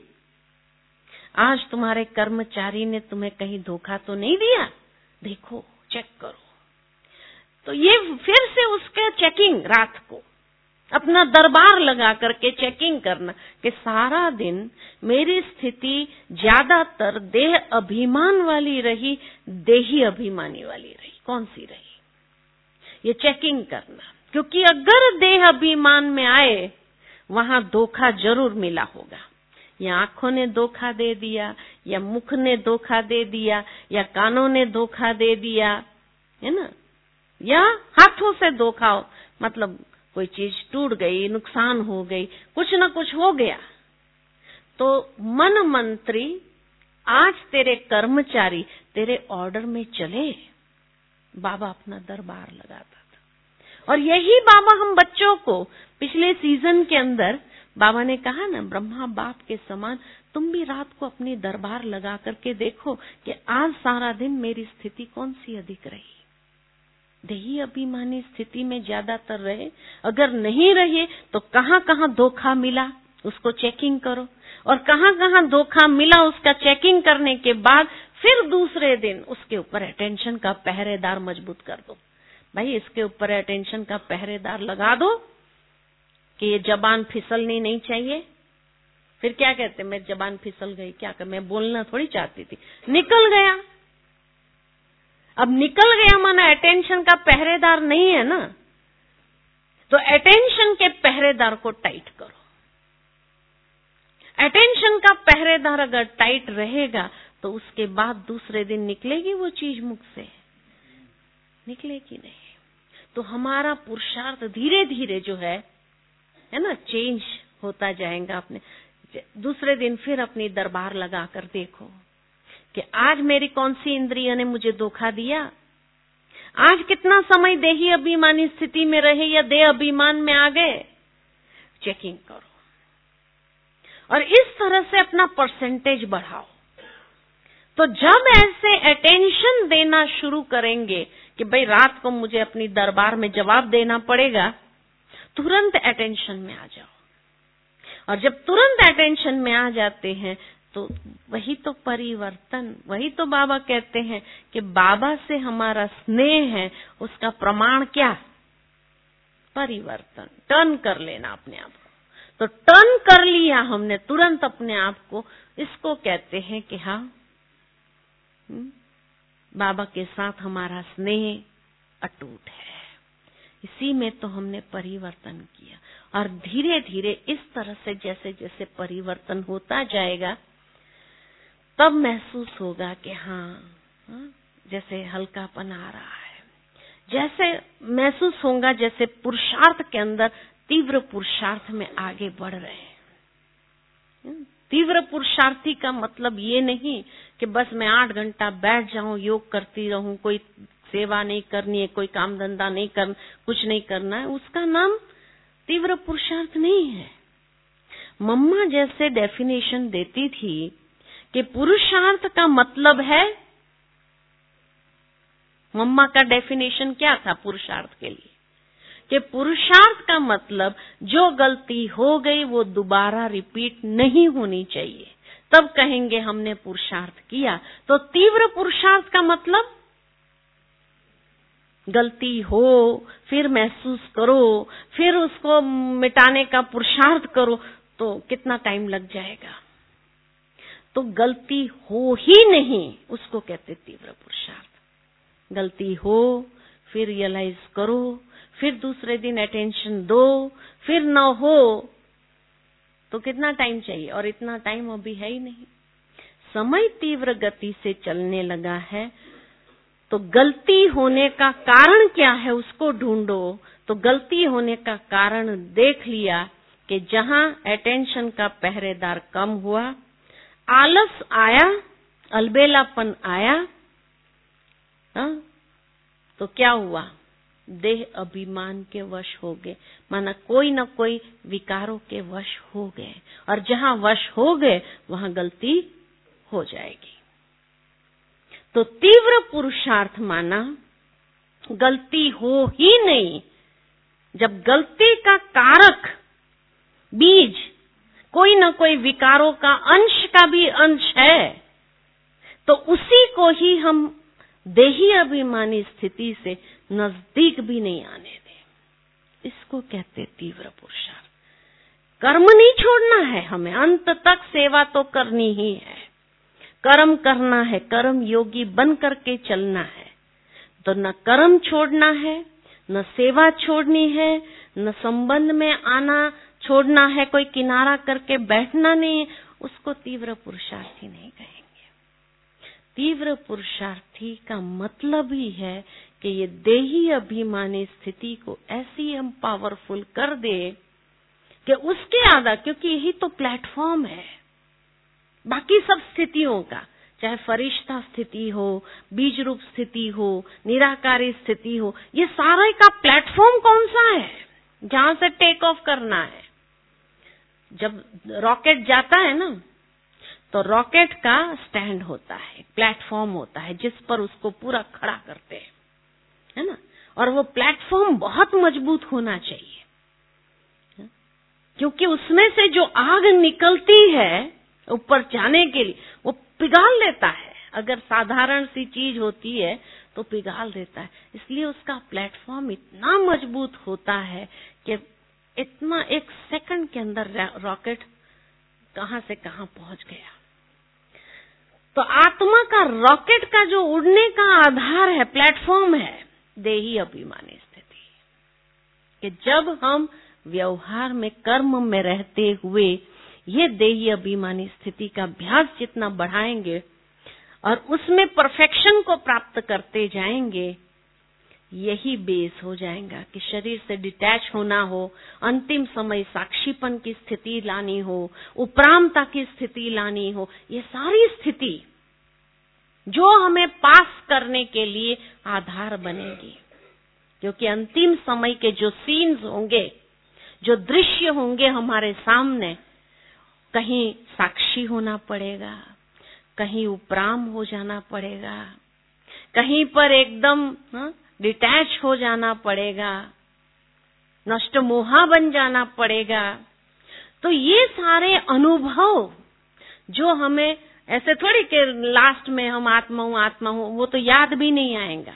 आज तुम्हारे कर्मचारी ने तुम्हें कहीं धोखा तो नहीं दिया, देखो, चेक करो। तो ये फिर से उसके चेकिंग, रात को अपना दरबार लगा करके चेकिंग करना कि सारा दिन मेरी स्थिति ज्यादातर देह अभिमान वाली रही, देही अभिमानी वाली रही, कौन सी रही, ये चेकिंग करना। क्योंकि अगर देह अभिमान में आए वहां धोखा जरूर मिला होगा। या आंखों ने धोखा दे दिया, या मुख ने धोखा दे दिया, या कानों ने धोखा दे दिया, है ना, या हाथों से धोखा हो, मतलब कोई चीज टूट गई, नुकसान हो गई, कुछ न कुछ हो गया। तो मन मंत्री, आज तेरे कर्मचारी तेरे ऑर्डर में चले, बाबा अपना दरबार लगाता था। और यही बाबा हम बच्चों को पिछले सीजन के अंदर बाबा ने कहा ना, ब्रह्मा बाप के समान तुम भी रात को अपनी दरबार लगा करके देखो कि आज सारा दिन मेरी स्थिति कौन सी अधिक रही। देही अभिमानी स्थिति में ज्यादातर रहे, अगर नहीं रहे तो कहाँ कहाँ धोखा मिला उसको चेकिंग करो, और कहाँ कहाँ धोखा मिला उसका चेकिंग करने के बाद फिर दूसरे दिन उसके ऊपर अटेंशन का पहरेदार मजबूत कर दो। भाई, इसके ऊपर अटेंशन का पहरेदार लगा दो कि ये जबान फिसलनी नहीं चाहिए। फिर क्या कहते, मैं जबान फिसल गई, क्या कर, मैं बोलना थोड़ी चाहती थी, निकल गया। अब निकल गया माना अटेंशन का पहरेदार नहीं है ना, तो अटेंशन के पहरेदार को टाइट करो। अटेंशन का पहरेदार अगर टाइट रहेगा तो उसके बाद दूसरे दिन निकलेगी वो चीज मुख से, निकलेगी नहीं। तो हमारा पुरुषार्थ धीरे धीरे जो है है ना, चेंज होता जाएगा। अपने दूसरे दिन फिर अपनी दरबार लगा कर देखो कि आज मेरी कौन सी इंद्रिय ने मुझे धोखा दिया, आज कितना समय देही अभिमानी स्थिति में रहे या देह अभिमान में आ गए, चेकिंग करो। और इस तरह से अपना परसेंटेज बढ़ाओ। तो जब ऐसे अटेंशन देना शुरू करेंगे कि भाई रात को मुझे अपनी दरबार में जवाब देना पड़ेगा, तुरंत अटेंशन में आ जाओ। और जब तुरंत अटेंशन में आ जाते हैं तो वही तो परिवर्तन, वही तो बाबा कहते हैं कि बाबा से हमारा स्नेह है, उसका प्रमाण क्या? परिवर्तन। टर्न कर लेना अपने आप को। तो टर्न कर लिया हमने तुरंत अपने आप को, इसको कहते हैं कि हाँ, बाबा के साथ हमारा स्नेह अटूट है। इसी में तो हमने परिवर्तन किया। और धीरे धीरे इस तरह से जैसे जैसे परिवर्तन होता जाएगा, तब महसूस होगा कि हाँ, हाँ जैसे हल्कापन आ रहा है, जैसे महसूस होगा जैसे पुरुषार्थ के अंदर तीव्र पुरुषार्थ में आगे बढ़ रहे हैं। तीव्र पुरुषार्थी का मतलब ये नहीं कि बस मैं आठ घंटा बैठ जाऊं, योग करती रहूं, कोई सेवा नहीं करनी है, कोई काम धंधा नहीं कर, कुछ नहीं करना है, उसका नाम तीव्र पुरुषार्थ नहीं है। मम्मा जैसे डेफिनेशन देती थी कि पुरुषार्थ का मतलब है, मम्मा का डेफिनेशन क्या था पुरुषार्थ के लिए? कि पुरुषार्थ का मतलब जो गलती हो गई वो दोबारा रिपीट नहीं होनी चाहिए, तब कहेंगे हमने पुरुषार्थ किया। तो तीव्र पुरुषार्थ का मतलब गलती हो, फिर महसूस करो, फिर उसको मिटाने का पुरुषार्थ करो, तो कितना टाइम लग जाएगा। तो गलती हो ही नहीं, उसको कहते तीव्र पुरुषार्थ। गलती हो, फिर रियलाइज करो, फिर दूसरे दिन अटेंशन दो, फिर न हो तो कितना टाइम चाहिए? और इतना टाइम अभी है ही नहीं। समय तीव्र गति से चलने लगा है, तो गलती होने का कारण क्या है उसको ढूंढो। तो गलती होने का कारण देख लिया कि जहां अटेंशन का पहरेदार कम हुआ, आलस आया, अलबेलापन आया, हा? तो क्या हुआ? देह अभिमान के वश हो गए, माना कोई न कोई विकारों के वश हो गए, और जहां वश हो गए वहां गलती हो जाएगी। तो तीव्र पुरुषार्थ माना गलती हो ही नहीं। जब गलती का कारक बीज कोई न कोई विकारों का अंश का भी अंश है, तो उसी को ही हम देही अभिमानी स्थिति से नजदीक भी नहीं आने दें। इसको कहते तीव्र पुरुषार्थ। कर्म नहीं छोड़ना है हमें, अंत तक सेवा तो करनी ही है, कर्म करना है, कर्म योगी बन करके चलना है। तो न कर्म छोड़ना है, न सेवा छोड़नी है, न संबंध में आना छोड़ना है, कोई किनारा करके बैठना नहीं, उसको तीव्र पुरुषार्थी नहीं कहेंगे। तीव्र पुरुषार्थी का मतलब ही है कि ये देही अभिमानी स्थिति को ऐसी हम पावरफुल कर दे कि उसके आधा, क्योंकि यही तो प्लेटफॉर्म है बाकी सब स्थितियों का, चाहे फरिश्ता स्थिति हो, बीज रूप स्थिति हो, निराकारी स्थिति हो, ये सारे का प्लेटफॉर्म कौन सा है जहां से टेक ऑफ करना है। जब रॉकेट जाता है ना, तो रॉकेट का स्टैंड होता है, प्लेटफॉर्म होता है जिस पर उसको पूरा खड़ा करते हैं, है ना। और वो प्लेटफॉर्म बहुत मजबूत होना चाहिए, क्योंकि उसमें से जो आग निकलती है ऊपर जाने के लिए वो पिघाल देता है। अगर साधारण सी चीज होती है तो पिघाल देता है, इसलिए उसका प्लेटफॉर्म इतना मजबूत होता है कि इतना एक सेकंड के अंदर रॉकेट कहां से कहां पहुंच गया। तो आत्मा का रॉकेट का जो उड़ने का आधार है, प्लेटफॉर्म है, देही अभिमानी स्थिति। कि जब हम व्यवहार में, कर्म में रहते हुए ये देही अभिमानी स्थिति का अभ्यास जितना बढ़ाएंगे और उसमें परफेक्शन को प्राप्त करते जाएंगे, यही बेस हो जाएगा कि शरीर से डिटैच होना हो, अंतिम समय साक्षीपन की स्थिति लानी हो, उपरामता की स्थिति लानी हो, ये सारी स्थिति जो हमें पास करने के लिए आधार बनेगी। क्योंकि अंतिम समय के जो सीन्स होंगे, जो दृश्य होंगे हमारे सामने, कहीं साक्षी होना पड़ेगा, कहीं उपराम हो जाना पड़ेगा, कहीं पर एकदम डिटैच हो जाना पड़ेगा, नष्ट मोहा बन जाना पड़ेगा। तो ये सारे अनुभव जो हमें ऐसे थोड़ी कि लास्ट में हम आत्मा हूं आत्मा हूं, वो तो याद भी नहीं आएगा।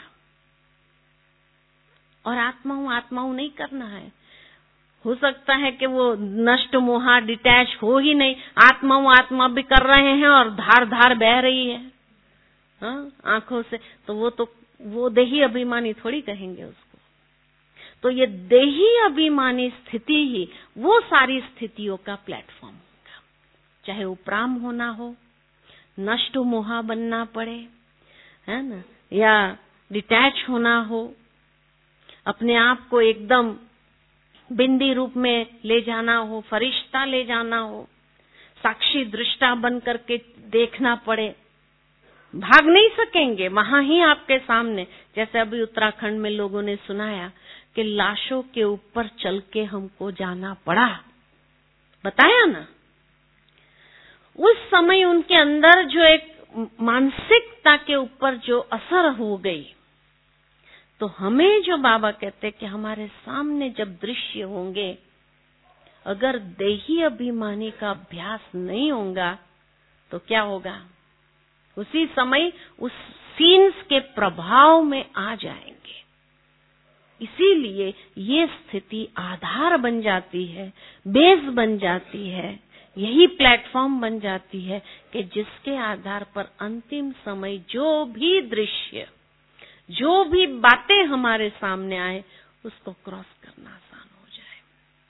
और आत्मा हूं आत्मा हूं नहीं करना है। हो सकता है कि वो नष्ट मोहा डिटैच हो ही नहीं, आत्मा हूं आत्मा भी कर रहे हैं और धार धार बह रही है हाँ, आंखों से, तो वो तो वो देही अभिमानी थोड़ी कहेंगे उसको। तो ये देही अभिमानी स्थिति ही वो सारी स्थितियों का प्लेटफॉर्म होगा, चाहे उपराम होना हो, नष्ट मोहा बनना पड़े, है ना, या डिटैच होना हो, अपने आप को एकदम बिंदी रूप में ले जाना हो, फरिश्ता ले जाना हो, साक्षी दृष्टा बन करके देखना पड़े, भाग नहीं सकेंगे, वहां ही आपके सामने। जैसे अभी उत्तराखंड में लोगों ने सुनाया कि लाशों के ऊपर चल के हमको जाना पड़ा, बताया ना। उस समय उनके अंदर जो एक मानसिकता के ऊपर जो असर हो गई, तो हमें जो बाबा कहते कि हमारे सामने जब दृश्य होंगे, अगर देही अभिमानी का अभ्यास नहीं होगा तो क्या होगा, उसी समय उस सीन्स के प्रभाव में आ जाएंगे। इसीलिए ये स्थिति आधार बन जाती है, बेस बन जाती है, यही प्लेटफॉर्म बन जाती है कि जिसके आधार पर अंतिम समय जो भी दृश्य, जो भी बातें हमारे सामने आए, उसको क्रॉस करना आसान हो जाए।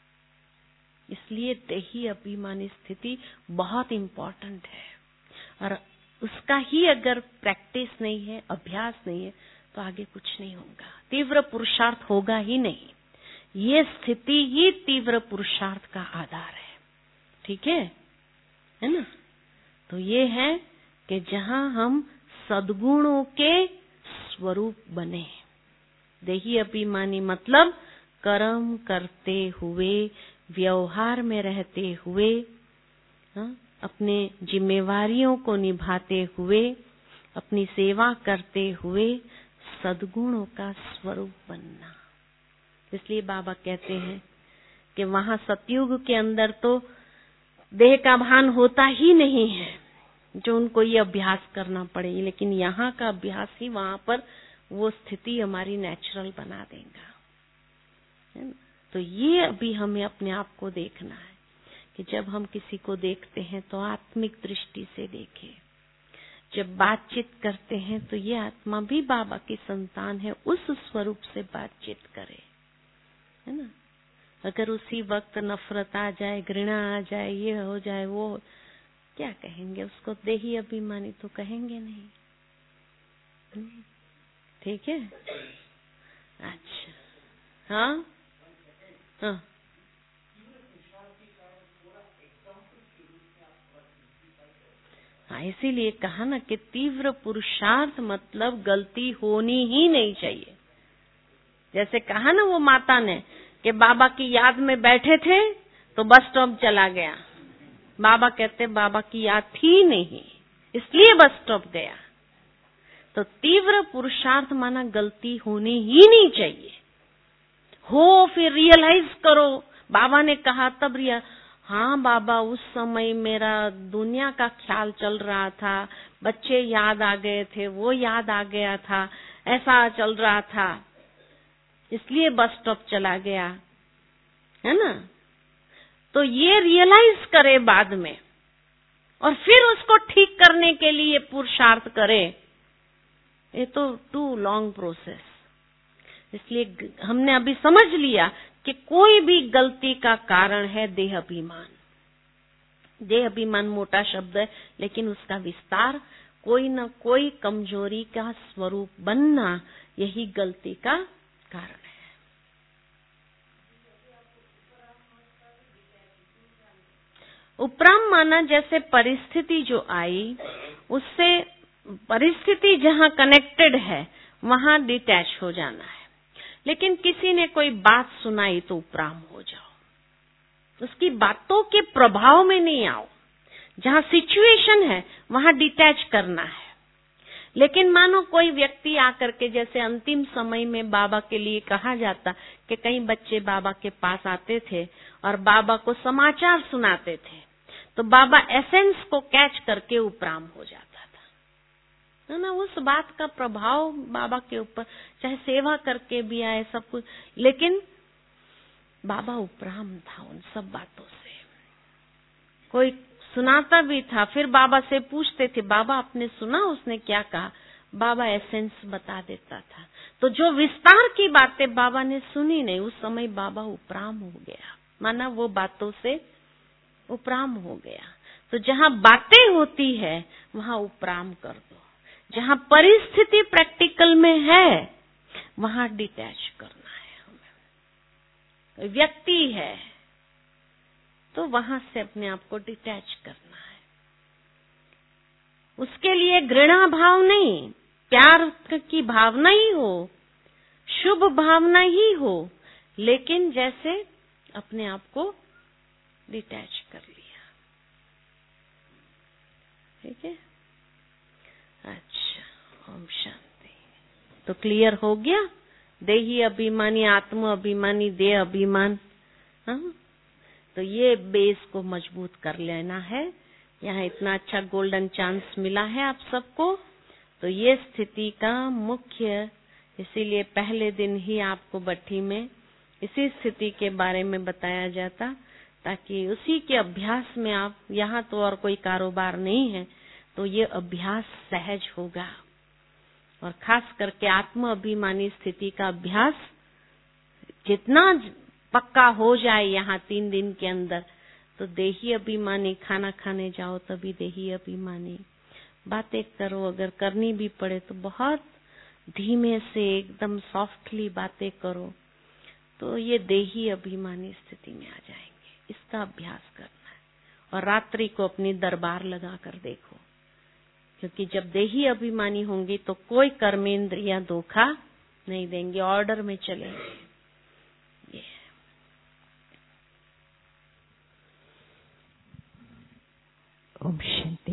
इसलिए देही अभिमानी स्थिति बहुत इंपॉर्टेंट है, और उसका ही अगर प्रैक्टिस नहीं है, अभ्यास नहीं है, तो आगे कुछ नहीं होगा, तीव्र पुरुषार्थ होगा ही नहीं। ये स्थिति ही तीव्र पुरुषार्थ का आधार है, ठीक है, है ना। तो ये है कि जहां हम सद्गुणों के स्वरूप बने। देही अभिमानी मतलब कर्म करते हुए, व्यवहार में रहते हुए, हा? अपने जिम्मेवारियों को निभाते हुए, अपनी सेवा करते हुए सद्गुणों का स्वरूप बनना। इसलिए बाबा कहते हैं कि वहां सतयुग के अंदर तो देह का भान होता ही नहीं है, जो उनको ये अभ्यास करना पड़े, लेकिन यहाँ का अभ्यास ही वहां पर वो स्थिति हमारी नेचुरल बना देगा, है ना। तो ये अभी हमें अपने आप को देखना है कि जब हम किसी को देखते हैं तो आत्मिक दृष्टि से देखें, जब बातचीत करते हैं तो ये आत्मा भी बाबा की संतान है, उस स्वरूप से बातचीत करे, है ना। अगर उसी वक्त नफरत आ जाए, घृणा आ जाए, ये हो जाए, वो क्या कहेंगे उसको, देही अभिमानी तो कहेंगे नहीं, ठीक है। अच्छा, हाँ हाँ हाँ, इसीलिए कहा ना कि तीव्र पुरुषार्थ मतलब गलती होनी ही नहीं चाहिए। जैसे कहा ना वो माता ने कि बाबा की याद में बैठे थे तो बस स्टॉप चला गया, बाबा कहते बाबा की याद थी नहीं इसलिए बस स्टॉप गया। तो तीव्र पुरुषार्थ माना गलती होनी ही नहीं चाहिए, हो फिर रियलाइज करो, बाबा ने कहा तब रिया हाँ बाबा उस समय मेरा दुनिया का ख्याल चल रहा था, बच्चे याद आ गए थे, वो याद आ गया था, ऐसा चल रहा था इसलिए बस स्टॉप चला गया, है ना। तो ये रियलाइज करे बाद में और फिर उसको ठीक करने के लिए पुरुषार्थ करे, ये तो टू लॉन्ग प्रोसेस। इसलिए हमने अभी समझ लिया कि कोई भी गलती का कारण है देह अभिमान। देह अभिमान मोटा शब्द है, लेकिन उसका विस्तार कोई न कोई कमजोरी का स्वरूप बनना, यही गलती का कारण है। उपराम माना जैसे परिस्थिति जो आई, उससे परिस्थिति जहां कनेक्टेड है वहां डिटैच हो जाना है। लेकिन किसी ने कोई बात सुनाई तो उपराम हो जाओ, उसकी बातों के प्रभाव में नहीं आओ। जहां सिचुएशन है वहां डिटैच करना है, लेकिन मानो कोई व्यक्ति आकर के, जैसे अंतिम समय में बाबा के लिए कहा जाता कि कई बच्चे बाबा के पास आते थे और बाबा को समाचार सुनाते थे, तो बाबा एसेंस को कैच करके उपराम हो जाता था, है ना। उस बात का प्रभाव बाबा के ऊपर, चाहे सेवा करके भी आए सब कुछ, लेकिन बाबा उपराम था उन सब बातों से। कोई सुनाता भी था, फिर बाबा से पूछते थे, बाबा आपने सुना उसने क्या कहा, बाबा एसेंस बता देता था। तो जो विस्तार की बातें बाबा ने सुनी नहीं, उस समय बाबा उपराम हो गया, माना वो बातों से उपराम हो गया। तो जहाँ बातें होती है वहाँ उपराम कर दो, जहाँ परिस्थिति प्रैक्टिकल में है वहाँ डिटैच करना है हमें। व्यक्ति है तो वहां से अपने आप को डिटैच करना है। उसके लिए घृणा भाव नहीं, प्यार की भावना ही हो, शुभ भावना ही हो, लेकिन जैसे अपने आप को डिटैच कर लिया। ठीक है, अच्छा, ओम शांति। तो क्लियर हो गया, देही अभिमानी, आत्म अभिमानी, देह अभिमान। हाँ, तो ये बेस को मजबूत कर लेना है। यहाँ इतना अच्छा गोल्डन चांस मिला है आप सबको, तो ये स्थिति का मुख्य, इसीलिए पहले दिन ही आपको भट्ठी में इसी स्थिति के बारे में बताया जाता, ताकि उसी के अभ्यास में आप, यहाँ तो और कोई कारोबार नहीं है, तो ये अभ्यास सहज होगा। और खास करके आत्म अभिमानी स्थिति का अभ्यास जितना पक्का हो जाए यहाँ तीन दिन के अंदर, तो देही अभिमानी, खाना खाने जाओ तभी देही अभिमानी, बातें करो, अगर करनी भी पड़े तो बहुत धीमे से एकदम सॉफ्टली बातें करो, तो ये देही अभिमानी स्थिति में आ जाएंगे। इसका अभ्यास करना है। और रात्रि को अपनी दरबार लगा कर देखो, क्योंकि जब देही अभिमानी होंगी तो कोई कर्मेंद्रियां धोखा नहीं देंगे, ऑर्डर में चलेंगे। ये ओम शांति।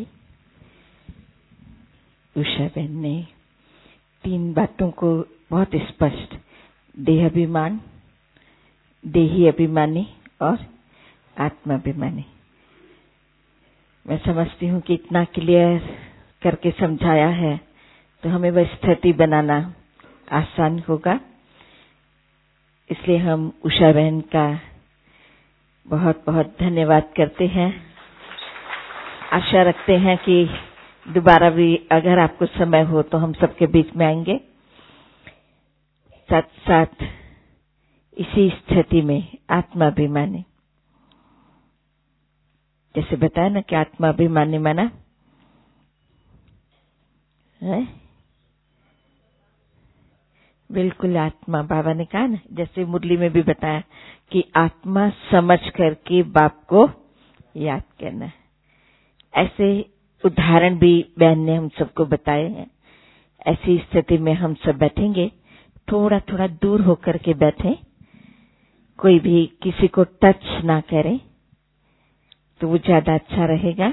उषा बहन ने तीन बातों को बहुत स्पष्ट, देहाभिमान, देही अभिमानी और आत्माभिमानी, मैं समझती हूँ कि इतना क्लियर करके समझाया है तो हमें वह स्थिति बनाना आसान होगा। इसलिए हम उषा बहन का बहुत बहुत धन्यवाद करते हैं। आशा रखते हैं कि दोबारा भी अगर आपको समय हो तो हम सबके बीच में आएंगे। साथ साथ इसी स्थिति में आत्माभिमानी, जैसे बताया ना कि आत्माभिमानी माना है बिल्कुल आत्मा, बाबा ने कहा ना, जैसे मुरली में भी बताया कि आत्मा समझ करके बाप को याद करना। ऐसे उदाहरण भी बहन ने हम सबको बताए हैं। ऐसी स्थिति में हम सब बैठेंगे, थोड़ा थोड़ा दूर होकर के बैठें, कोई भी किसी को टच ना करे तो वो ज्यादा अच्छा रहेगा।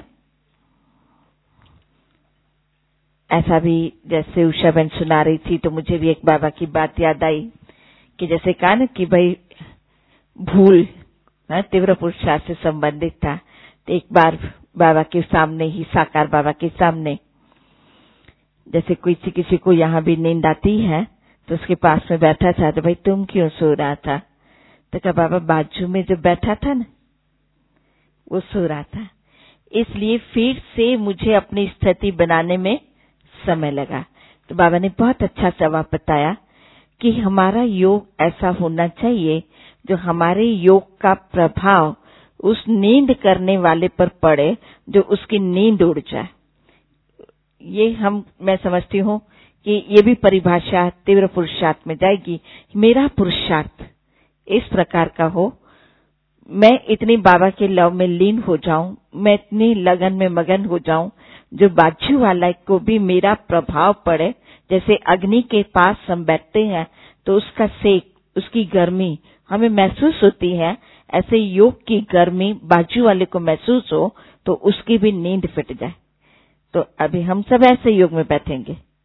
ऐसा भी जैसे उषा बहन सुना रही थी तो मुझे भी एक बाबा की बात याद आई कि जैसे कहा ना कि भाई भूल तीव्र पुरुषार्थ से संबंधित था। तो एक बार बाबा के सामने ही, साकार बाबा के सामने, जैसे कोई किसी किसी को यहाँ भी नींद आती है तो उसके पास में बैठा था, तो भाई तुम क्यों सो रहा था? तो कहा बाबा बाजू में जो बैठा था ना वो सो रहा था, इसलिए फिर से मुझे अपनी स्थिति बनाने में समय लगा। तो बाबा ने बहुत अच्छा जवाब बताया कि हमारा योग ऐसा होना चाहिए जो हमारे योग का प्रभाव उस नींद करने वाले पर पड़े, जो उसकी नींद उड़ जाए। ये हम मैं समझती हूँ कि ये भी परिभाषा तीव्र पुरुषार्थ में जाएगी। मेरा पुरुषार्थ इस प्रकार का हो, मैं इतनी बाबा के लव में लीन हो जाऊं, मैं इतनी लगन में मगन हो जाऊं, जो बाजू वाला को भी मेरा प्रभाव पड़े। जैसे अग्नि के पास हम बैठते हैं तो उसका सेक, उसकी गर्मी हमें महसूस होती है, ऐसे योग की गर्मी बाजू वाले को महसूस हो तो उसकी भी नींद फिट जाए। तो अभी हम सब ऐसे योग में बैठेंगे,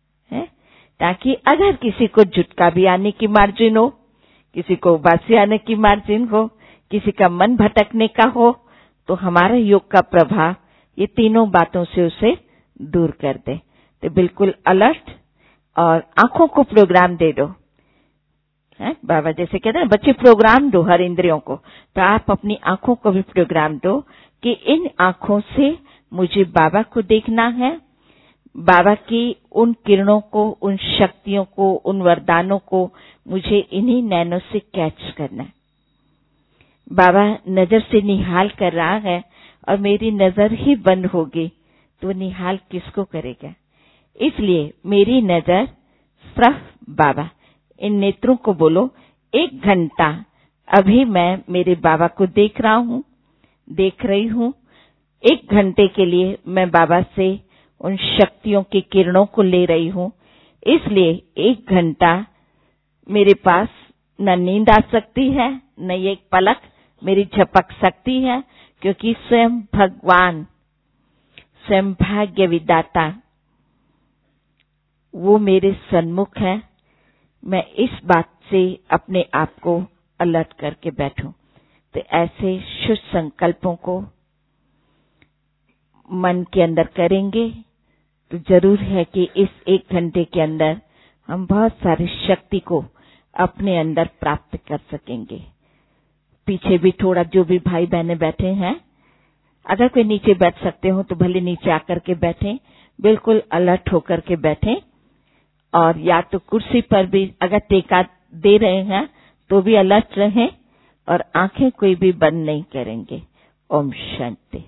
ताकि अगर किसी को झुटका भी आने की मार्जिन हो, किसी को उबासी आने की मार्जिन हो, किसी का मन भटकने का हो, तो हमारा योग का प्रभाव ये तीनों बातों से उसे दूर कर दे। तो बिल्कुल अलर्ट और आंखों को प्रोग्राम दे दो। है बाबा जैसे कहते हैं बच्चे प्रोग्राम दो हर इंद्रियों को, तो आप अपनी आंखों को भी प्रोग्राम दो कि इन आंखों से मुझे बाबा को देखना है, बाबा की उन किरणों को, उन शक्तियों को, उन वरदानों को मुझे इन्हीं नैनों से कैच करना है। बाबा नजर से निहाल कर रहा है और मेरी नजर ही बंद होगी तो निहाल किसको करेगा। इसलिए मेरी नजर सिर्फ बाबा, इन नेत्रों को बोलो एक घंटा अभी मैं मेरे बाबा को देख रहा हूँ, देख रही हूँ। एक घंटे के लिए मैं बाबा से उन शक्तियों की किरणों को ले रही हूँ। इसलिए एक घंटा मेरे पास न नींद आ सकती है, न ये एक पलक मेरी झपक सकती है, क्योंकि स्वयं भगवान, स्वयं भाग्य विदाता वो मेरे सन्मुख है। मैं इस बात से अपने आप को अलर्ट करके बैठूं। तो ऐसे शुभ संकल्पों को मन के अंदर करेंगे तो जरूर है कि इस एक घंटे के अंदर हम बहुत सारी शक्ति को अपने अंदर प्राप्त कर सकेंगे। पीछे भी थोड़ा जो भी भाई बहने बैठे हैं, अगर कोई नीचे बैठ सकते हो तो भले नीचे आकर के बैठें, बिल्कुल अलर्ट होकर के बैठें। और या तो कुर्सी पर भी अगर टेका दे रहे हैं तो भी अलर्ट रहें और आंखें कोई भी बंद नहीं करेंगे। ओम शांति।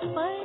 पर